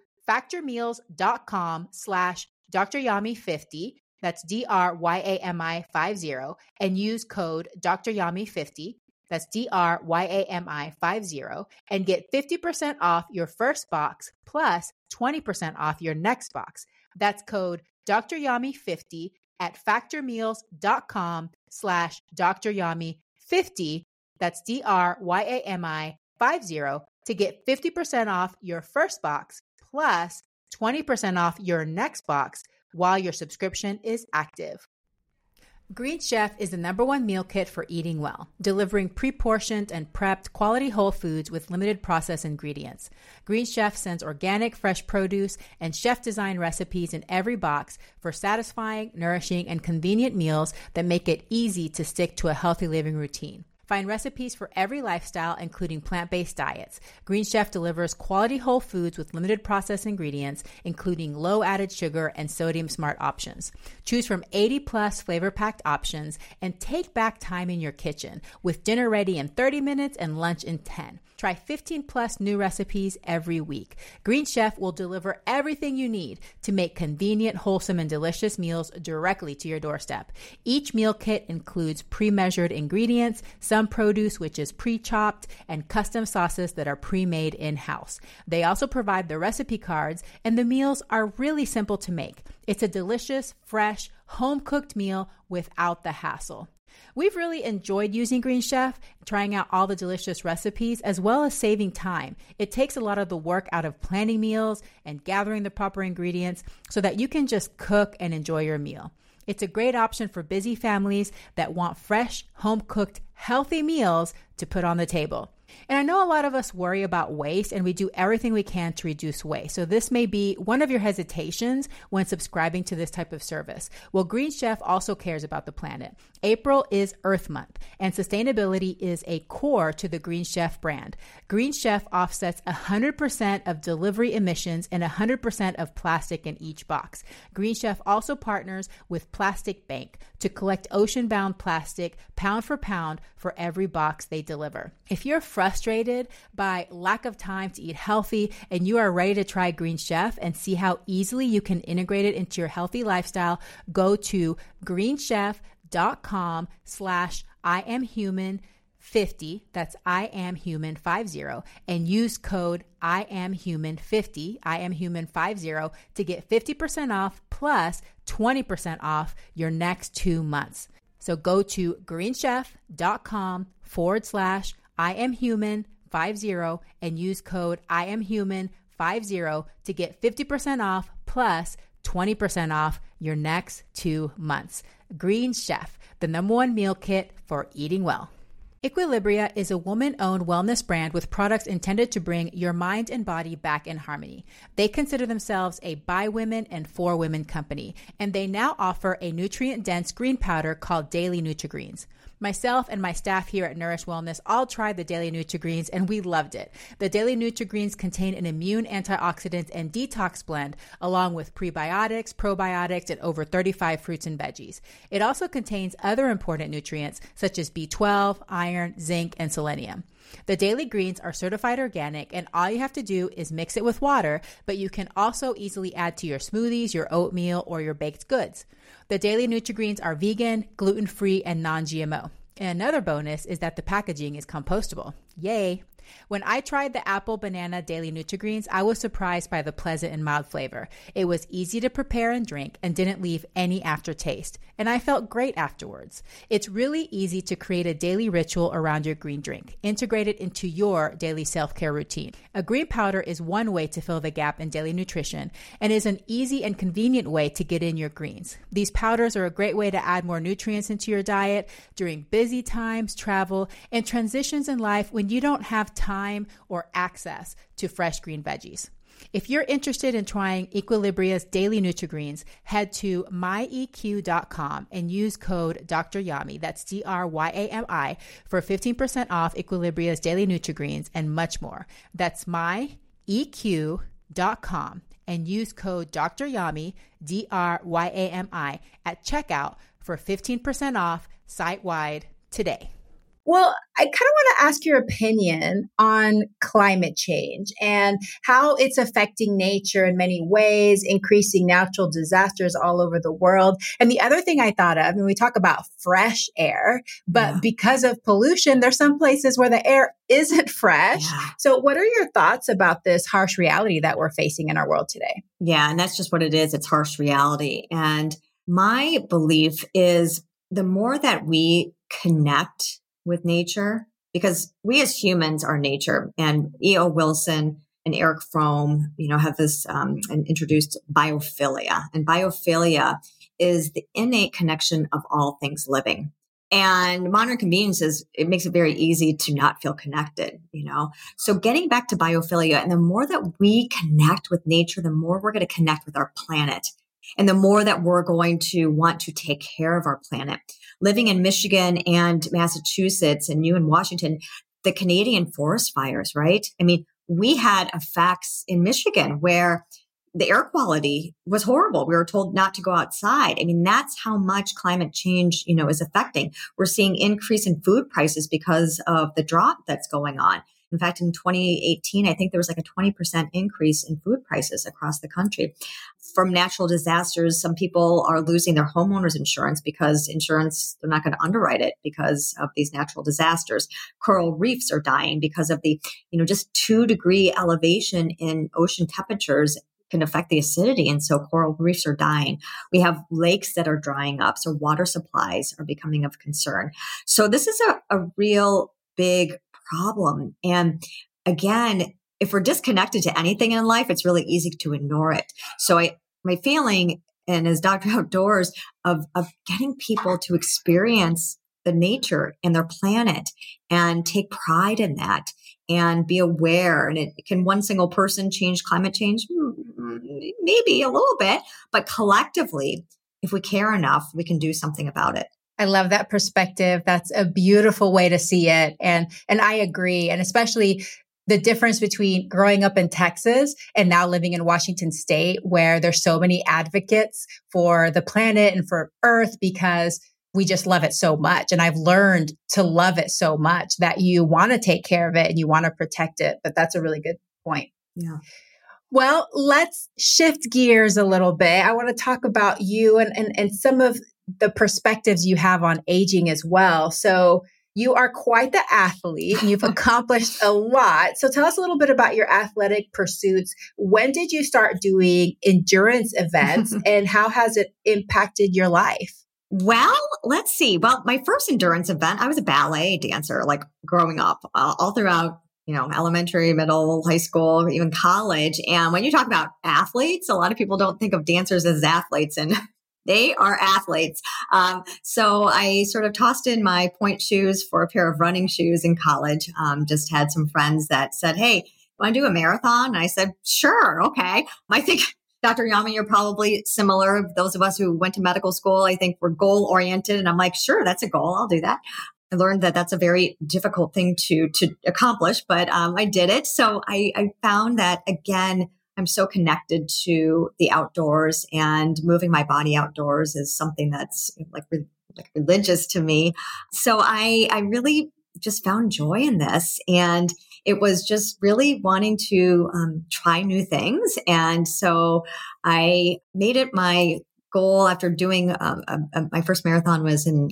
factormeals.com/DrYami50. That's DrYami50 and use code DrYami50. That's DrYami50 and get 50% off your first box plus 20% off your next box. That's code DrYami50 at factormeals.com/DrYami50. That's DrYami50 to get 50% off your first box plus 20% off your next box while your subscription is active. Green Chef is the #1 meal kit for eating well, delivering pre-portioned and prepped quality whole foods with limited processed ingredients. Green Chef sends organic, fresh produce and chef-designed recipes in every box for satisfying, nourishing, and convenient meals that make it easy to stick to a healthy living routine. Find recipes for every lifestyle, including plant-based diets. Green Chef delivers quality whole foods with limited processed ingredients, including low added sugar and sodium smart options. Choose from 80+ flavor-packed options and take back time in your kitchen with dinner ready in 30 minutes and lunch in 10. Try 15+ new recipes every week. Green Chef will deliver everything you need to make convenient, wholesome, and delicious meals directly to your doorstep. Each meal kit includes pre-measured ingredients, some produce which is pre-chopped, and custom sauces that are pre-made in-house. They also provide the recipe cards, and the meals are really simple to make. It's a delicious, fresh, home-cooked meal without the hassle. We've really enjoyed using Green Chef, trying out all the delicious recipes, as well as saving time. It takes a lot of the work out of planning meals and gathering the proper ingredients so that you can just cook and enjoy your meal. It's a great option for busy families that want fresh, home-cooked, healthy meals to put on the table. And I know a lot of us worry about waste, and we do everything we can to reduce waste. So this may be one of your hesitations when subscribing to this type of service. Well, Green Chef also cares about the planet. April is Earth Month, and sustainability is a core to the Green Chef brand. Green Chef offsets 100% of delivery emissions and 100% of plastic in each box. Green Chef also partners with Plastic Bank to collect ocean-bound plastic pound for pound for every box they deliver. If you're frustrated by lack of time to eat healthy and you are ready to try Green Chef and see how easily you can integrate it into your healthy lifestyle, go to greenchef.com/IamHuman50, that's IamHuman50, and use code IamHuman50, IamHuman50, to get 50% off plus 20% off your next 2 months. So go to greenchef.com/IamHuman50 and use code IamHuman50 to get 50% off plus 20% off your next 2 months. Green Chef, the #1 meal kit for eating well. Equilibria is a woman-owned wellness brand with products intended to bring your mind and body back in harmony. They consider themselves a by women and for women company, and they now offer a nutrient-dense green powder called Daily Nutri-Greens. Myself and my staff here at Nourish Wellness all tried the Daily Nutri-Greens and we loved it. The Daily Nutri-Greens contain an immune, antioxidant, and detox blend along with prebiotics, probiotics, and over 35 fruits and veggies. It also contains other important nutrients such as B12, iron, zinc, and selenium. The Daily Greens are certified organic, and all you have to do is mix it with water, but you can also easily add to your smoothies, your oatmeal, or your baked goods. The Daily Nutri-Greens are vegan, gluten-free, and non-GMO. And another bonus is that the packaging is compostable. Yay! When I tried the apple banana Daily Nutri-Greens, I was surprised by the pleasant and mild flavor. It was easy to prepare and drink and didn't leave any aftertaste. And I felt great afterwards. It's really easy to create a daily ritual around your green drink. Integrate it into your daily self-care routine. A green powder is one way to fill the gap in daily nutrition and is an easy and convenient way to get in your greens. These powders are a great way to add more nutrients into your diet during busy times, travel, and transitions in life when you don't have time or access to fresh green veggies. If you're interested in trying Equilibria's Daily Nutri-Greens, head to myeq.com and use code Dr. Yami, that's DRYAMI, for 15% off Equilibria's Daily Nutri-Greens and much more. That's myeq.com and use code Dr. Yami, DRYAMI, at checkout for 15% off site-wide today. Well, I kind of want to ask your opinion on climate change and how it's affecting nature in many ways, increasing natural disasters all over the world. And the other thing I thought of, we talk about fresh air, but because of pollution, there's some places where the air isn't fresh. Yeah. So what are your thoughts about this harsh reality that we're facing in our world today? Yeah, and that's just what it is. It's harsh reality. And my belief is the more that we connect with nature, because we as humans are nature. And E.O. Wilson and Eric Fromm, have this and introduced biophilia. And biophilia is the innate connection of all things living. And modern conveniences, it makes it very easy to not feel connected, So getting back to biophilia, and the more that we connect with nature, the more we're going to connect with our planet. And the more that we're going to want to take care of our planet. Living in Michigan and Massachusetts and you in Washington, the Canadian forest fires, right? I mean, we had effects in Michigan where the air quality was horrible. We were told not to go outside. I mean, that's how much climate change, is affecting. We're seeing increase in food prices because of the drought that's going on. In fact, in 2018, I think there was like a 20% increase in food prices across the country. From natural disasters, some people are losing their homeowners insurance because they're not going to underwrite it because of these natural disasters. Coral reefs are dying because of the, just 2-degree elevation in ocean temperatures can affect the acidity. And so coral reefs are dying. We have lakes that are drying up. So water supplies are becoming of concern. So this is a real big problem. And again, if we're disconnected to anything in life, it's really easy to ignore it. So my feeling, and as Dr. Outdoors, of getting people to experience the nature and their planet and take pride in that and be aware. And can one single person change climate change? Maybe a little bit, but collectively, if we care enough, we can do something about it. I love that perspective. That's a beautiful way to see it. And I agree. And especially the difference between growing up in Texas and now living in Washington State, where there's so many advocates for the planet and for Earth because we just love it so much. And I've learned to love it so much that you want to take care of it and you want to protect it. But that's a really good point. Yeah. Well, let's shift gears a little bit. I want to talk about you and some of the perspectives you have on aging as well. So you are quite the athlete and you've accomplished a lot. So tell us a little bit about your athletic pursuits. When did you start doing endurance events and how has it impacted your life? Well, let's see. Well, my first endurance event, I was a ballet dancer, like growing up, all throughout, elementary, middle, high school, even college. And when you talk about athletes, a lot of people don't think of dancers as athletes, and they are athletes. So I sort of tossed in my point shoes for a pair of running shoes in college. Just had some friends that said, "Hey, want to do a marathon?" And I said, "Sure. Okay." I think Dr. Yami, you're probably similar. Those of us who went to medical school, I think we're goal oriented. And I'm like, sure, that's a goal. I'll do that. I learned that that's a very difficult thing to accomplish, but I did it. So I found that, again, I'm so connected to the outdoors, and moving my body outdoors is something that's like religious to me. So I really just found joy in this. And it was just really wanting to try new things. And so I made it my goal after doing my first marathon was in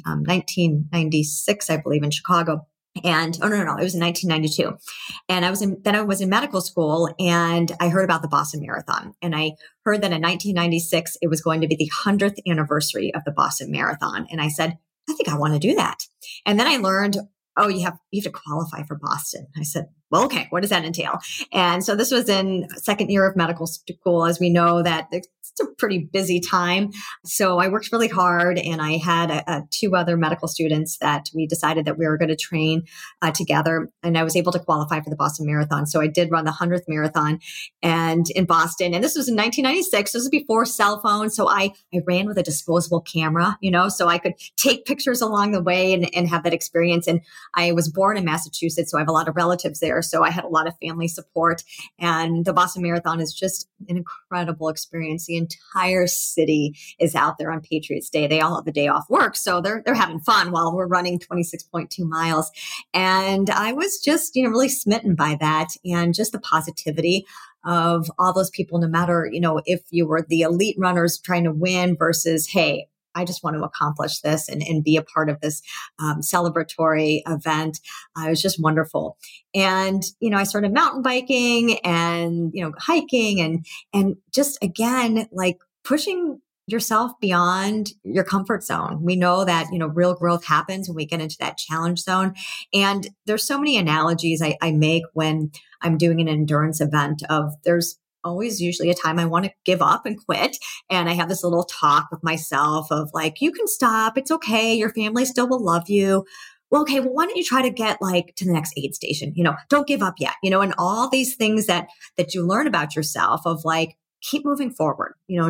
1996, I believe, in Chicago. And it was in 1992. And I was in medical school, and I heard about the Boston Marathon. And I heard that in 1996, it was going to be the 100th anniversary of the Boston Marathon. And I said, I think I want to do that. And then I learned, you have to qualify for Boston. I said, well, okay, what does that entail? And so this was in second year of medical school. As we know, that it's a pretty busy time. So I worked really hard, and I had two other medical students that we decided that we were going to train together. And I was able to qualify for the Boston Marathon. So I did run the 100th marathon and in Boston. And this was in 1996. This was before cell phones. So I ran with a disposable camera, so I could take pictures along the way and have that experience. And I was born in Massachusetts, so I have a lot of relatives there. So I had a lot of family support. And the Boston Marathon is just an incredible experience. The entire city is out there on Patriots Day. They all have the day off work, so they're having fun while we're running 26.2 miles. And I was just, really smitten by that, and just the positivity of all those people, no matter, if you were the elite runners trying to win versus, hey, I just want to accomplish this and be a part of this celebratory event. It was just wonderful. And, I started mountain biking and, hiking and just, again, like pushing yourself beyond your comfort zone. We know that, real growth happens when we get into that challenge zone. And there's so many analogies I make when I'm doing an endurance event of there's always usually a time I want to give up and quit. And I have this little talk with myself of like, you can stop. It's okay. Your family still will love you. Well, okay, well, why don't you try to get to the next aid station? Don't give up yet, and all these things that you learn about yourself of like, keep moving forward, just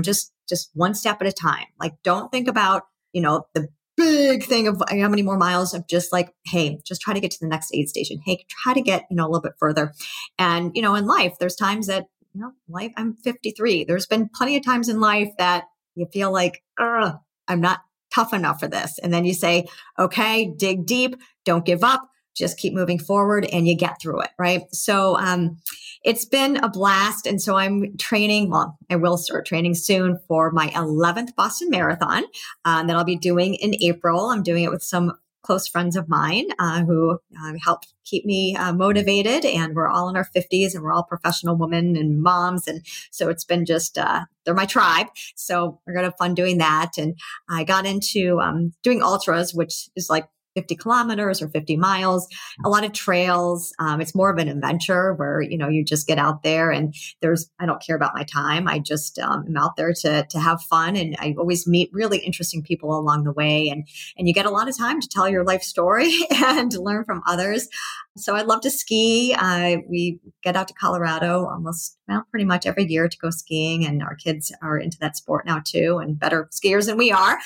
just one step at a time. Like, don't think about, the big thing of how many more miles, of just like, hey, just try to get to the next aid station. Hey, try to get, a little bit further. And, in life, there's times that, life, I'm 53. There's been plenty of times in life that you feel like, I'm not tough enough for this. And then you say, okay, dig deep, don't give up, just keep moving forward, and you get through it. Right. So, it's been a blast. And so I'm training. Well, I will start training soon for my 11th Boston Marathon that I'll be doing in April. I'm doing it with some close friends of mine who help keep me motivated. And we're all in our 50s and we're all professional women and moms. And so it's been just, they're my tribe. So we're going to have fun doing that. And I got into doing ultras, which is like 50 kilometers or 50 miles, a lot of trails. It's more of an adventure where, you just get out there and I don't care about my time. I just am out there to have fun. And I always meet really interesting people along the way. And you get a lot of time to tell your life story and to learn from others. So I love to ski. We get out to Colorado pretty much every year to go skiing. And our kids are into that sport now too, and better skiers than we are.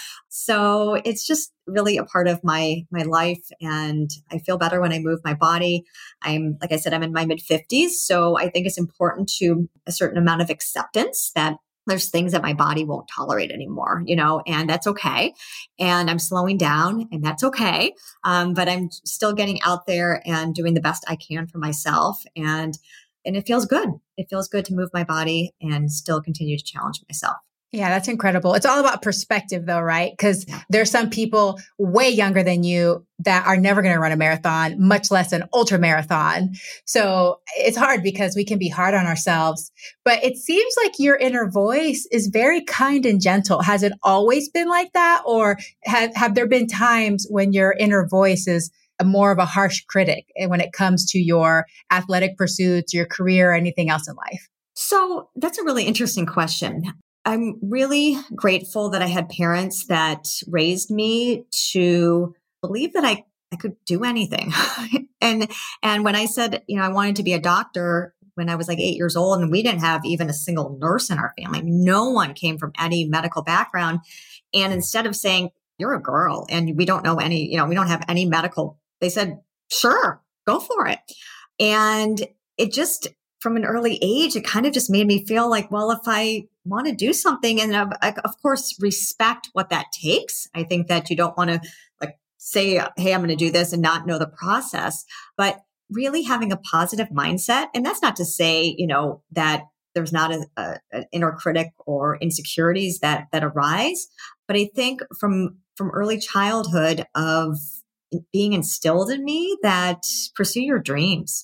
So it's just really a part of my life. And I feel better when I move my body. Like I said, I'm in my mid-50s. So I think it's important to a certain amount of acceptance that there's things that my body won't tolerate anymore, and that's okay. And I'm slowing down, and that's okay. But I'm still getting out there and doing the best I can for myself. And it feels good. It feels good to move my body and still continue to challenge myself. Yeah, that's incredible. It's all about perspective though, right? Because there's some people way younger than you that are never going to run a marathon, much less an ultra marathon. So it's hard because we can be hard on ourselves, but it seems like your inner voice is very kind and gentle. Has it always been like that? Or have there been times when your inner voice is more of a harsh critic when it comes to your athletic pursuits, your career, or anything else in life? So that's a really interesting question. I'm really grateful that I had parents that raised me to believe that I could do anything. And when I said, I wanted to be a doctor when I was like 8 years old, and we didn't have even a single nurse in our family. No one came from any medical background. And instead of saying, you're a girl and we don't know any, we don't have any medical, they said, sure, go for it. And it just, from an early age, it kind of just made me feel like, well, if I want to do something, and I, of course, respect what that takes. I think that you don't want to say, hey, I'm going to do this and not know the process, but really having a positive mindset. And that's not to say, that there's not an inner critic or insecurities that arise. But I think from early childhood of being instilled in me that pursue your dreams,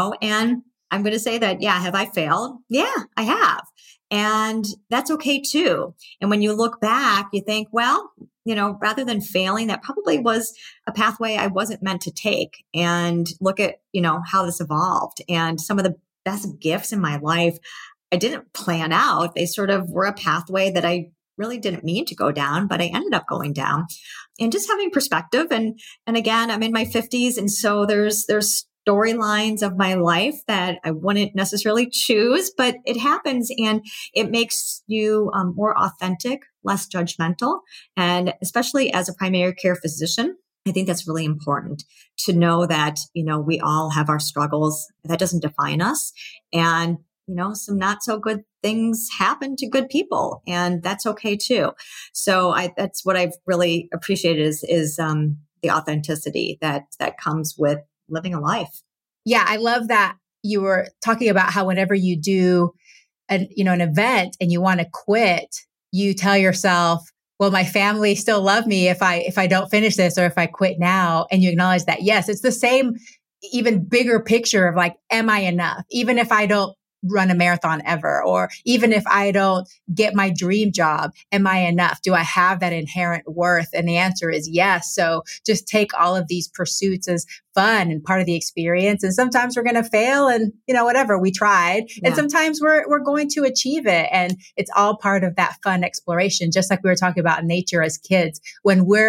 and I'm going to say that, have I failed? Yeah, I have. And that's okay too. And when you look back, you think, well, rather than failing, that probably was a pathway I wasn't meant to take. And look at, how this evolved. And some of the best gifts in my life, I didn't plan out. They sort of were a pathway that I really didn't mean to go down, but I ended up going down. And just having perspective. And again, I'm in my 50s. And so there's storylines of my life that I wouldn't necessarily choose, but it happens, and it makes you more authentic, less judgmental. And especially as a primary care physician, I think that's really important to know that, we all have our struggles. That doesn't define us. And, some not so good things happen to good people, and that's okay too. So that's what I've really appreciated is the authenticity that comes with living a life. Yeah, I love that you were talking about how whenever you do an event and you want to quit, you tell yourself, well, my family still love me if I don't finish this, or if I quit now. And you acknowledge that, yes, it's the same, even bigger picture of like, am I enough? Even if I don't run a marathon ever, or even if I don't get my dream job, am I enough? Do I have that inherent worth? And the answer is yes. So just take all of these pursuits as fun and part of the experience. And sometimes we're going to fail, and whatever, we tried. Yeah. And sometimes we're going to achieve it. And it's all part of that fun exploration, just like we were talking about in nature as kids. When we're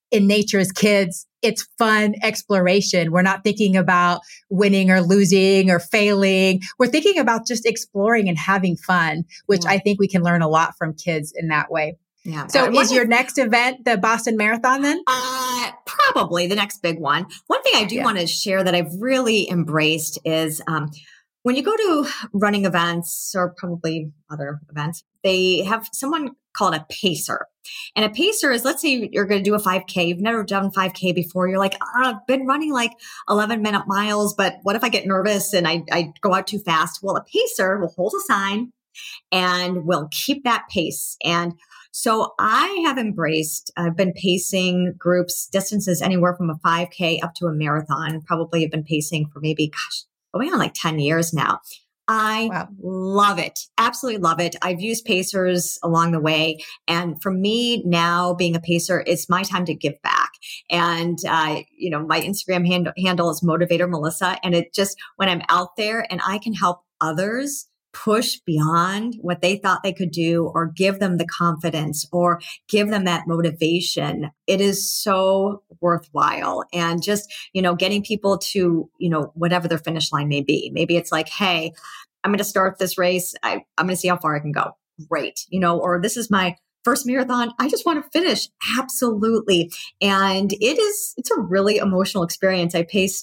in nature as kids, it's fun exploration. We're not thinking about winning or losing or failing. We're thinking about just exploring and having fun, which I think we can learn a lot from kids in that way. Yeah. So is your next event the Boston Marathon then? Probably the next big one. One thing I do want to share that I've really embraced is when you go to running events or probably other events, they have someone called a pacer. And a pacer is, let's say you're going to do a 5K. You've never done 5K before. You're like, I've been running like 11-minute miles, but what if I get nervous and I go out too fast? Well, a pacer will hold a sign and will keep that pace. And so I have I've been pacing groups distances anywhere from a 5K up to a marathon. Probably have been pacing for maybe, going on like 10 years now. I love it. Absolutely love it. I've used pacers along the way. And for me now being a pacer, it's my time to give back. And, my Instagram handle is Motivator Melissa. And it just, when I'm out there and I can help others push beyond what they thought they could do or give them the confidence or give them that motivation, it is so worthwhile. And just, getting people to, whatever their finish line may be. Maybe it's like, hey, I'm going to start this race. I'm going to see how far I can go. Great. Or this is my first marathon. I just want to finish. Absolutely. And it's a really emotional experience. I paced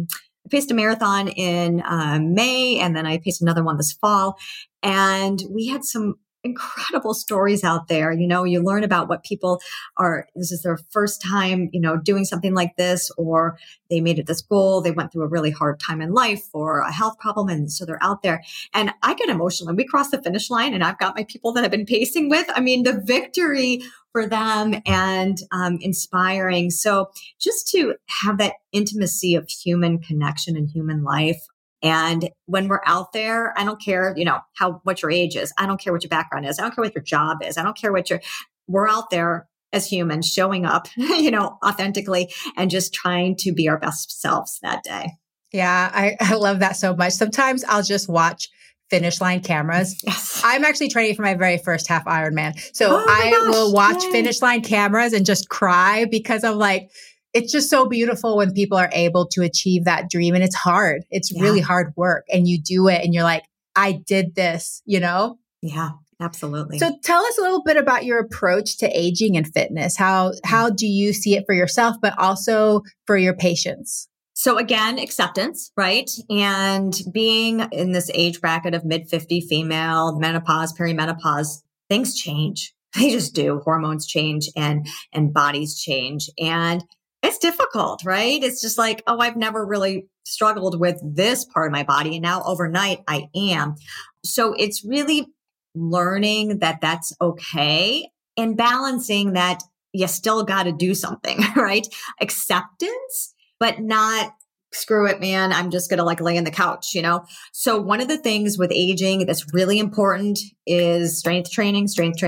a marathon in May, and then I paced another one this fall. And we had some incredible stories out there. You learn about what people this is their first time, doing something like this, or they made it this goal. They went through a really hard time in life or a health problem. And so they're out there, and I get emotional. We cross the finish line and I've got my people that I've been pacing with. I mean, the victory for them and inspiring. So just to have that intimacy of human connection and human life. And when we're out there, I don't care, what your age is. I don't care what your background is. I don't care what your job is. I don't care we're out there as humans showing up, authentically and just trying to be our best selves that day. Yeah, I love that so much. Sometimes I'll just watch finish line cameras. Yes. I'm actually training for my very first half Ironman. So I will watch finish line cameras and just cry because I'm like, it's just so beautiful when people are able to achieve that dream. And it's hard. It's really hard work. And you do it and you're like, I did this, Yeah, absolutely. So tell us a little bit about your approach to aging and fitness. How do you see it for yourself, but also for your patients? So again, acceptance, right? And being in this age bracket of mid-50 female, menopause, perimenopause, things change. They just do. Hormones change and bodies change. And it's difficult, right? It's just like, I've never really struggled with this part of my body. And now overnight I am. So it's really learning that that's okay and balancing that you still got to do something, right? Acceptance, but not screw it, man. I'm just going to lay on the couch, So one of the things with aging that's really important is strength training,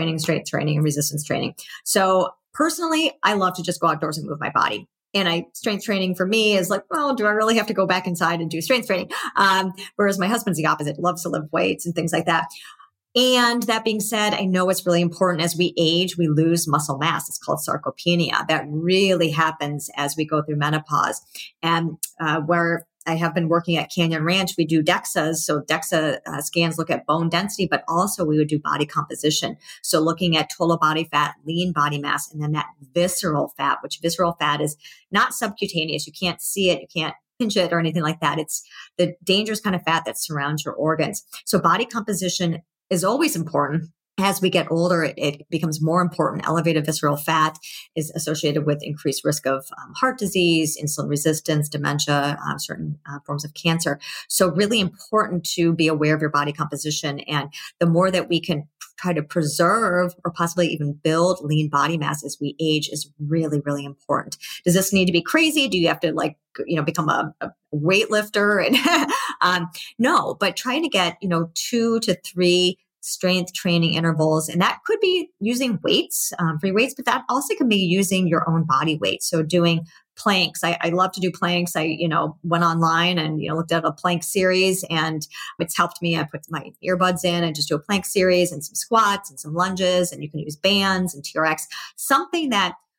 and resistance training. So personally, I love to just go outdoors and move my body. And strength training for me is like, well, do I really have to go back inside and do strength training? Whereas my husband's the opposite, loves to lift weights and things like that. And that being said, I know it's really important as we age, we lose muscle mass. It's called sarcopenia. That really happens as we go through menopause. And where I have been working at Canyon Ranch, we do DEXAs. So DEXA scans look at bone density, but also we would do body composition. So looking at total body fat, lean body mass, and then that visceral fat, which visceral fat is not subcutaneous. You can't see it. You can't pinch it or anything like that. It's the dangerous kind of fat that surrounds your organs. So body composition is always important. As we get older, it becomes more important. Elevated visceral fat is associated with increased risk of heart disease, insulin resistance, dementia, certain forms of cancer. So really important to be aware of your body composition. And the more that we can try to preserve or possibly even build lean body mass as we age is really, really important. Does this need to be crazy? Do you have to become a weightlifter? And no, but trying to get, 2 to 3 strength training intervals. And that could be using weights, free weights, but that also can be using your own body weight. So doing planks. I love to do planks. I, went online and, looked at a plank series and it's helped me. I put my earbuds in and just do a plank series and some squats and some lunges, and you can use bands and TRX, something that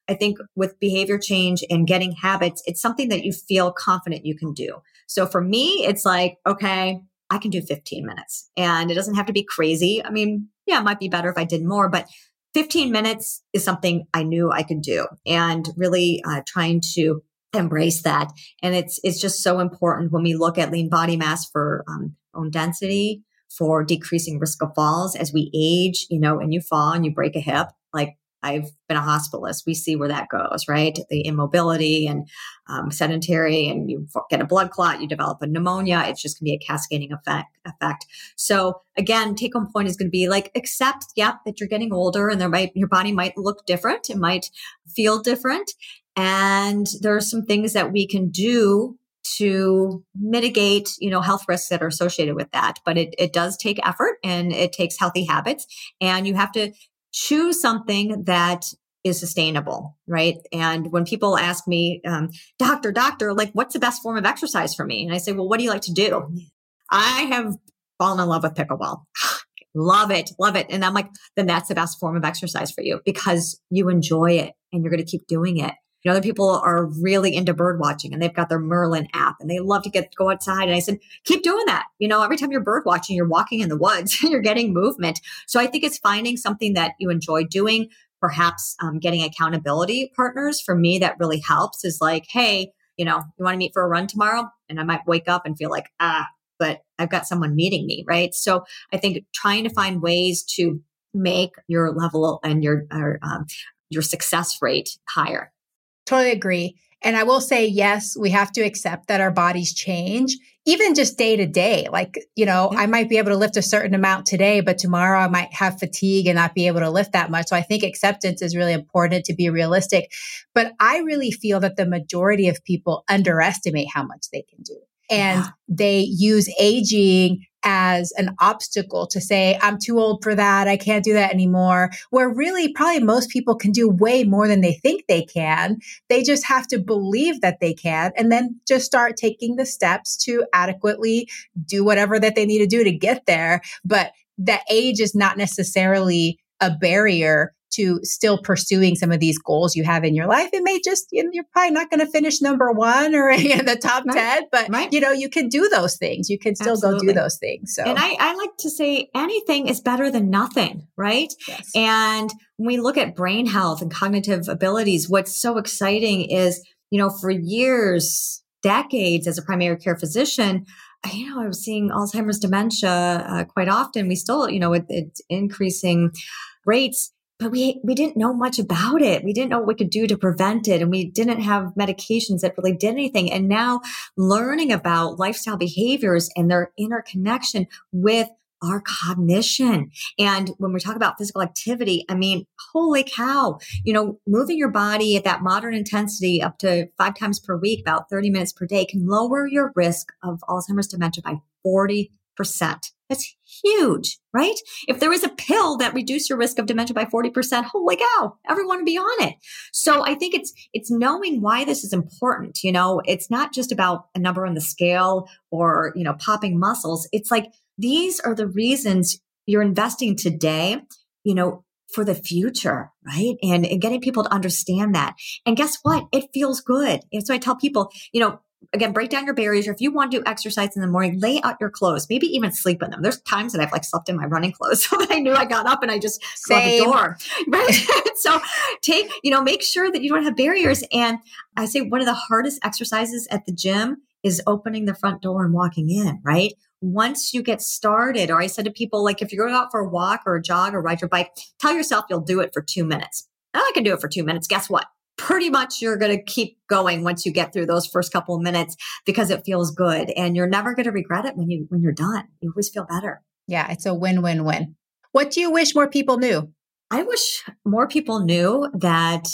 I think with behavior change and getting habits, it's something that you feel confident you can do. So for me, it's like, okay, I can do 15 minutes and it doesn't have to be crazy. I mean, yeah, it might be better if I did more, but 15 minutes is something I knew I could do, and really trying to embrace that. And it's just so important when we look at lean body mass for bone density, for decreasing risk of falls as we age, and you fall and you break a hip. Like, I've been a hospitalist. We see where that goes, right? The immobility and sedentary, and you get a blood clot, you develop a pneumonia. It's just going to be a cascading effect. So again, take home point is going to be like, accept, that you're getting older and your body might look different. It might feel different. And there are some things that we can do to mitigate, health risks that are associated with that. But it does take effort, and it takes healthy habits, and you have to choose something that is sustainable, right? And when people ask me, doctor, like, what's the best form of exercise for me? And I say, well, what do you like to do? I have fallen in love with pickleball. Love it. And I'm like, then that's the best form of exercise for you, because you enjoy it and you're going to keep doing it. Other people are really into bird watching, and they've got their Merlin app, and they love to go outside. And I said, keep doing that. Every time you're bird watching, you're walking in the woods, you're getting movement. So I think it's finding something that you enjoy doing, perhaps getting accountability partners. For me, that really helps, is like, hey, you want to meet for a run tomorrow? And I might wake up and feel like, but I've got someone meeting me, right? So I think trying to find ways to make your level and your success rate higher. Totally agree. And I will say, yes, we have to accept that our bodies change, even just day to day. Like, I might be able to lift a certain amount today, but tomorrow I might have fatigue and not be able to lift that much. So I think acceptance is really important, to be realistic. But I really feel that the majority of people underestimate how much they can do. And they use aging as an obstacle to say, I'm too old for that. I can't do that anymore. Where really probably most people can do way more than they think they can. They just have to believe that they can, and then just start taking the steps to adequately do whatever that they need to do to get there. But that age is not necessarily a barrier to still pursuing some of these goals you have in your life. It may just, you're probably not going to finish number 1 or in the top 10, but you can do those things. You can still go do those things. So, and I like to say anything is better than nothing, right? Yes. And when we look at brain health and cognitive abilities, what's so exciting is, for years, decades as a primary care physician, I was seeing Alzheimer's dementia quite often. We still, it's increasing rates. But we didn't know much about it. We didn't know what we could do to prevent it. And we didn't have medications that really did anything. And now learning about lifestyle behaviors and their interconnection with our cognition. And when we talk about physical activity, I mean, holy cow, moving your body at that moderate intensity up to 5 times per week, about 30 minutes per day, can lower your risk of Alzheimer's dementia by 40%. That's huge, right? If there is a pill that reduced your risk of dementia by 40%, holy cow, everyone would be on it. So I think it's knowing why this is important. It's not just about a number on the scale or, popping muscles. It's like, these are the reasons you're investing today, for the future, right? And getting people to understand that. And guess what? It feels good. And so I tell people, again, break down your barriers. Or if you want to do exercise in the morning, lay out your clothes, maybe even sleep in them. There's times that I've slept in my running clothes so that I knew I got up and I just go out the door. Right? So make sure that you don't have barriers. And I say one of the hardest exercises at the gym is opening the front door and walking in, right? Once you get started, or I said to people, like, if you're going out for a walk or a jog or ride your bike, tell yourself you'll do it for 2 minutes. I can do it for 2 minutes. Guess what? Pretty much you're going to keep going once you get through those first couple of minutes, because it feels good, and you're never going to regret it when you're done. You always feel better. Yeah, it's a win-win-win. What do you wish more people knew? I wish more people knew that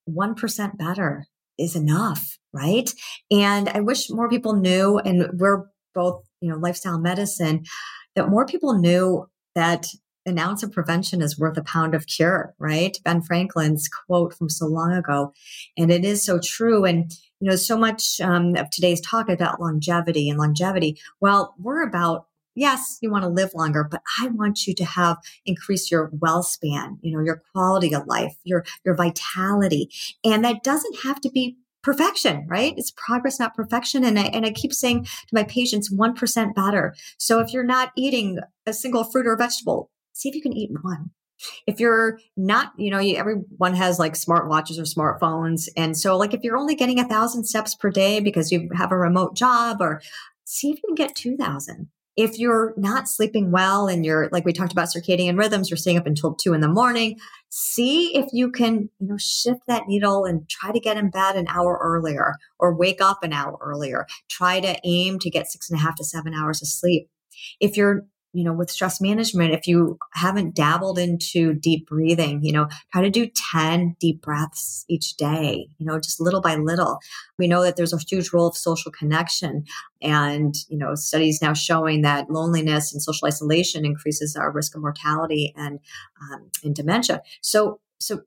1% better is enough, right? And I wish more people knew, and we're both, lifestyle medicine, that more people knew that an ounce of prevention is worth a pound of cure, right? Ben Franklin's quote from so long ago. And it is so true. And, so much of today's talk about longevity. Well, we're about yes, you want to live longer, but I want you to have increase your well span, your quality of life, your vitality. And that doesn't have to be perfection, right? It's progress, not perfection. And I keep saying to my patients, 1% better. So if you're not eating a single fruit or vegetable, see if you can eat one. If you're not, everyone has like smartwatches or smartphones. And so like if you're only getting 1,000 steps per day because you have a remote job, or see if you can get 2,000. If you're not sleeping well and you're, like we talked about circadian rhythms, you're staying up until 2 a.m, see if you can, shift that needle and try to get in bed an hour earlier or wake up an hour earlier. Try to aim to get 6.5 to 7 hours of sleep. If you're, with stress management, if you haven't dabbled into deep breathing, try to do 10 deep breaths each day, just little by little. We know that there's a huge role of social connection, and, studies now showing that loneliness and social isolation increases our risk of mortality and dementia. So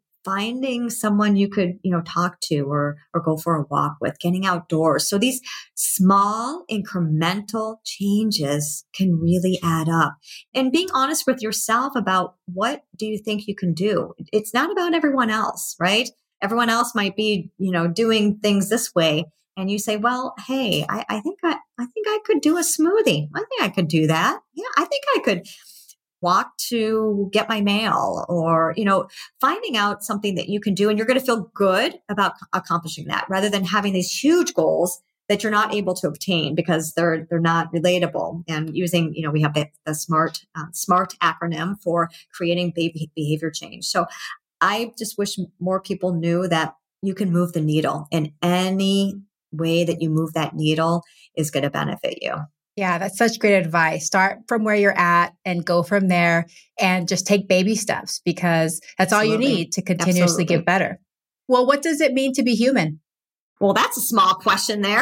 finding someone you could, talk to or go for a walk with, getting outdoors. So these small incremental changes can really add up, and being honest with yourself about what do you think you can do. It's not about everyone else, right? Everyone else might be, doing things this way. And you say, well, hey, I think I could do a smoothie. I think I could do that. Yeah, I think I could walk to get my mail, or, finding out something that you can do and you're going to feel good about accomplishing that, rather than having these huge goals that you're not able to obtain because they're not relatable. And using, we have the SMART acronym for creating behavior change. So I just wish more people knew that you can move the needle, and any way that you move that needle is going to benefit you. Yeah, that's such great advice. Start from where you're at and go from there, and just take baby steps, because that's all you need to continuously get better. Well, what does it mean to be human? Well, that's a small question there.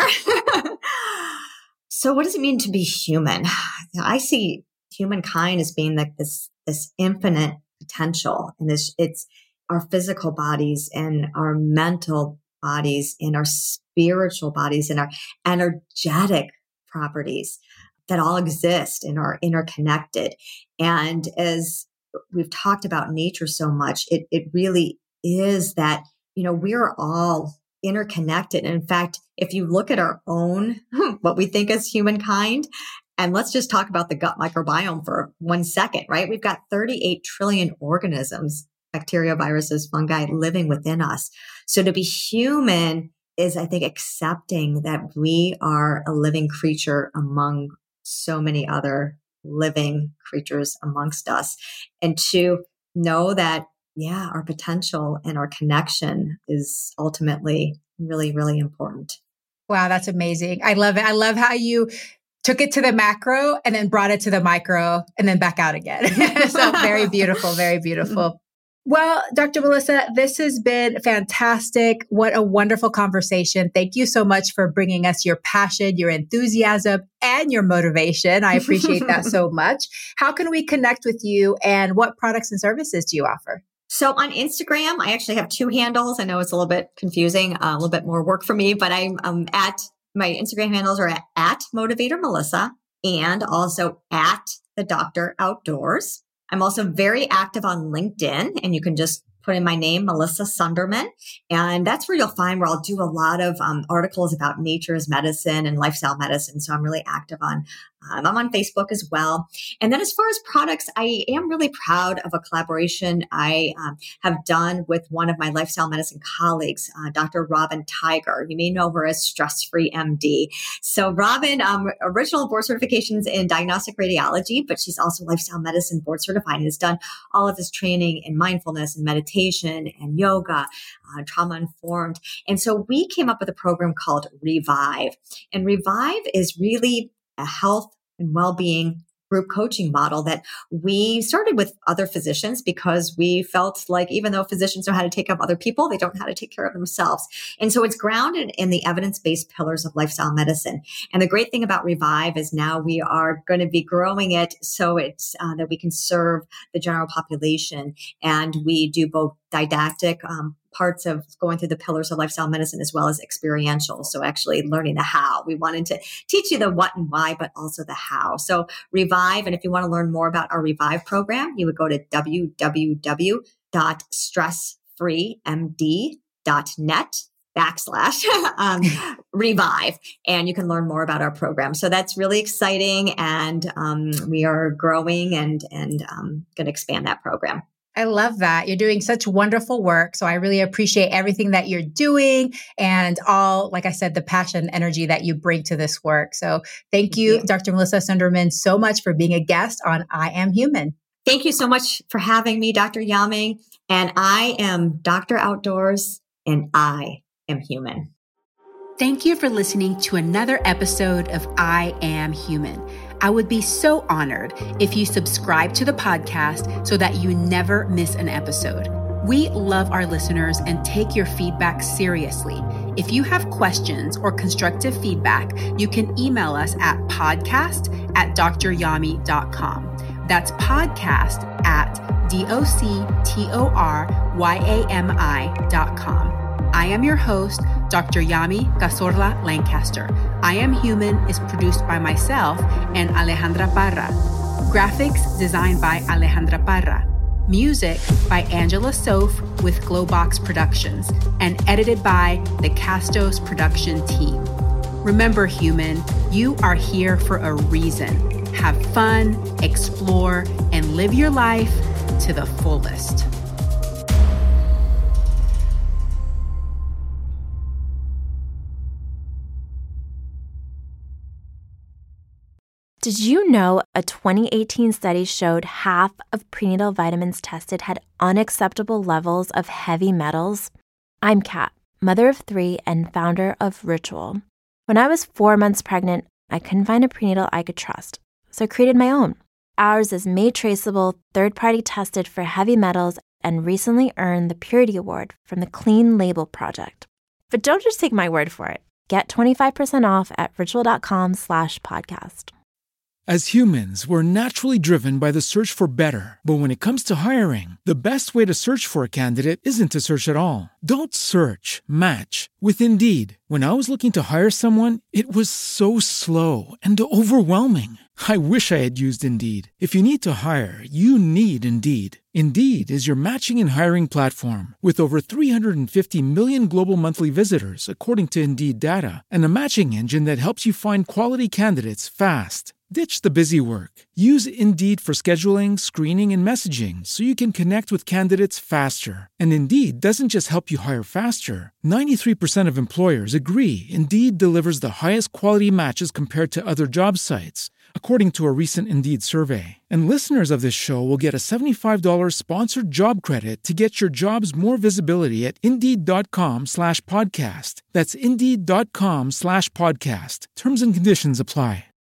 So what does it mean to be human? I see humankind as being like this infinite potential, and it's our physical bodies and our mental bodies and our spiritual bodies and our energetic properties that all exist and are interconnected. And as we've talked about nature so much, it really is that, we're all interconnected. And in fact, if you look at our own, what we think as humankind, and let's just talk about the gut microbiome for 1 second, right? We've got 38 trillion organisms, bacteria, viruses, fungi living within us. So to be human is, I think, accepting that we are a living creature among so many other living creatures amongst us. And to know that, our potential and our connection is ultimately really, really important. Wow, that's amazing. I love it. I love how you took it to the macro and then brought it to the micro and then back out again. So very beautiful, very beautiful. Well, Dr. Melissa, this has been fantastic. What a wonderful conversation. Thank you so much for bringing us your passion, your enthusiasm, and your motivation. I appreciate that so much. How can we connect with you, and what products and services do you offer? So on Instagram, I actually have 2 handles. I know it's a little bit confusing, a little bit more work for me, but I'm at my Instagram handles are at Motivator Melissa, and also at the Dr. Outdoors. I'm also very active on LinkedIn, and you can just put in my name, Melissa Sunderman. And that's where you'll find where I'll do a lot of articles about nature as medicine and lifestyle medicine. So I'm really active on, I'm on Facebook as well. And then as far as products, I am really proud of a collaboration I have done with one of my lifestyle medicine colleagues, Dr. Robin Tiger. You may know her as Stress Free MD. So Robin, original board certifications in diagnostic radiology, but she's also lifestyle medicine board certified and has done all of this training in mindfulness and meditation and yoga, trauma informed. And so we came up with a program called Revive. And Revive is really a health and well-being group coaching model that we started with other physicians because we felt like even though physicians know how to take care of other people, they don't know how to take care of themselves. And so it's grounded in the evidence-based pillars of lifestyle medicine. And the great thing about Revive is now we are going to be growing it so it's that we can serve the general population. And we do both didactic parts of going through the pillars of lifestyle medicine as well as experiential. So actually learning the how. We wanted to teach you the what and why, but also the how. So Revive. And if you want to learn more about our Revive program, you would go to www.stressfreemd.net/Revive, and you can learn more about our program. So that's really exciting, and we are growing and going to expand that program. I love that. You're doing such wonderful work. So I really appreciate everything that you're doing and all, like I said, the passion and energy that you bring to this work. So thank you, Dr. Melissa Sunderman, so much for being a guest on I Am Human. Thank you so much for having me, Dr. Yami. And I am Dr. Outdoors, and I am human. Thank you for listening to another episode of I Am Human. I would be so honored if you subscribe to the podcast so that you never miss an episode. We love our listeners and take your feedback seriously. If you have questions or constructive feedback, you can email us at podcast@dryami.com. That's podcast@doctoryami.com. I am your host, Dr. Yami Cazorla Lancaster. I Am Human is produced by myself and Alejandra Parra. Graphics designed by Alejandra Parra. Music by Angela Soph with Glowbox Productions and edited by the Castos production team. Remember, human, you are here for a reason. Have fun, explore, and live your life to the fullest. Did you know a 2018 study showed half of prenatal vitamins tested had unacceptable levels of heavy metals? I'm Kat, mother of 3 and founder of Ritual. When I was 4 months pregnant, I couldn't find a prenatal I could trust, so I created my own. Ours is made traceable, third-party tested for heavy metals, and recently earned the Purity Award from the Clean Label Project. But don't just take my word for it. Get 25% off at ritual.com/podcast. As humans, we're naturally driven by the search for better. But when it comes to hiring, the best way to search for a candidate isn't to search at all. Don't search, match with Indeed. When I was looking to hire someone, it was so slow and overwhelming. I wish I had used Indeed. If you need to hire, you need Indeed. Indeed is your matching and hiring platform with over 350 million global monthly visitors, according to Indeed data, and a matching engine that helps you find quality candidates fast. Ditch the busy work. Use Indeed for scheduling, screening, and messaging so you can connect with candidates faster. And Indeed doesn't just help you hire faster. 93% of employers agree Indeed delivers the highest quality matches compared to other job sites, according to a recent Indeed survey. And listeners of this show will get a $75 sponsored job credit to get your jobs more visibility at Indeed.com/podcast. That's Indeed.com/podcast. Terms and conditions apply.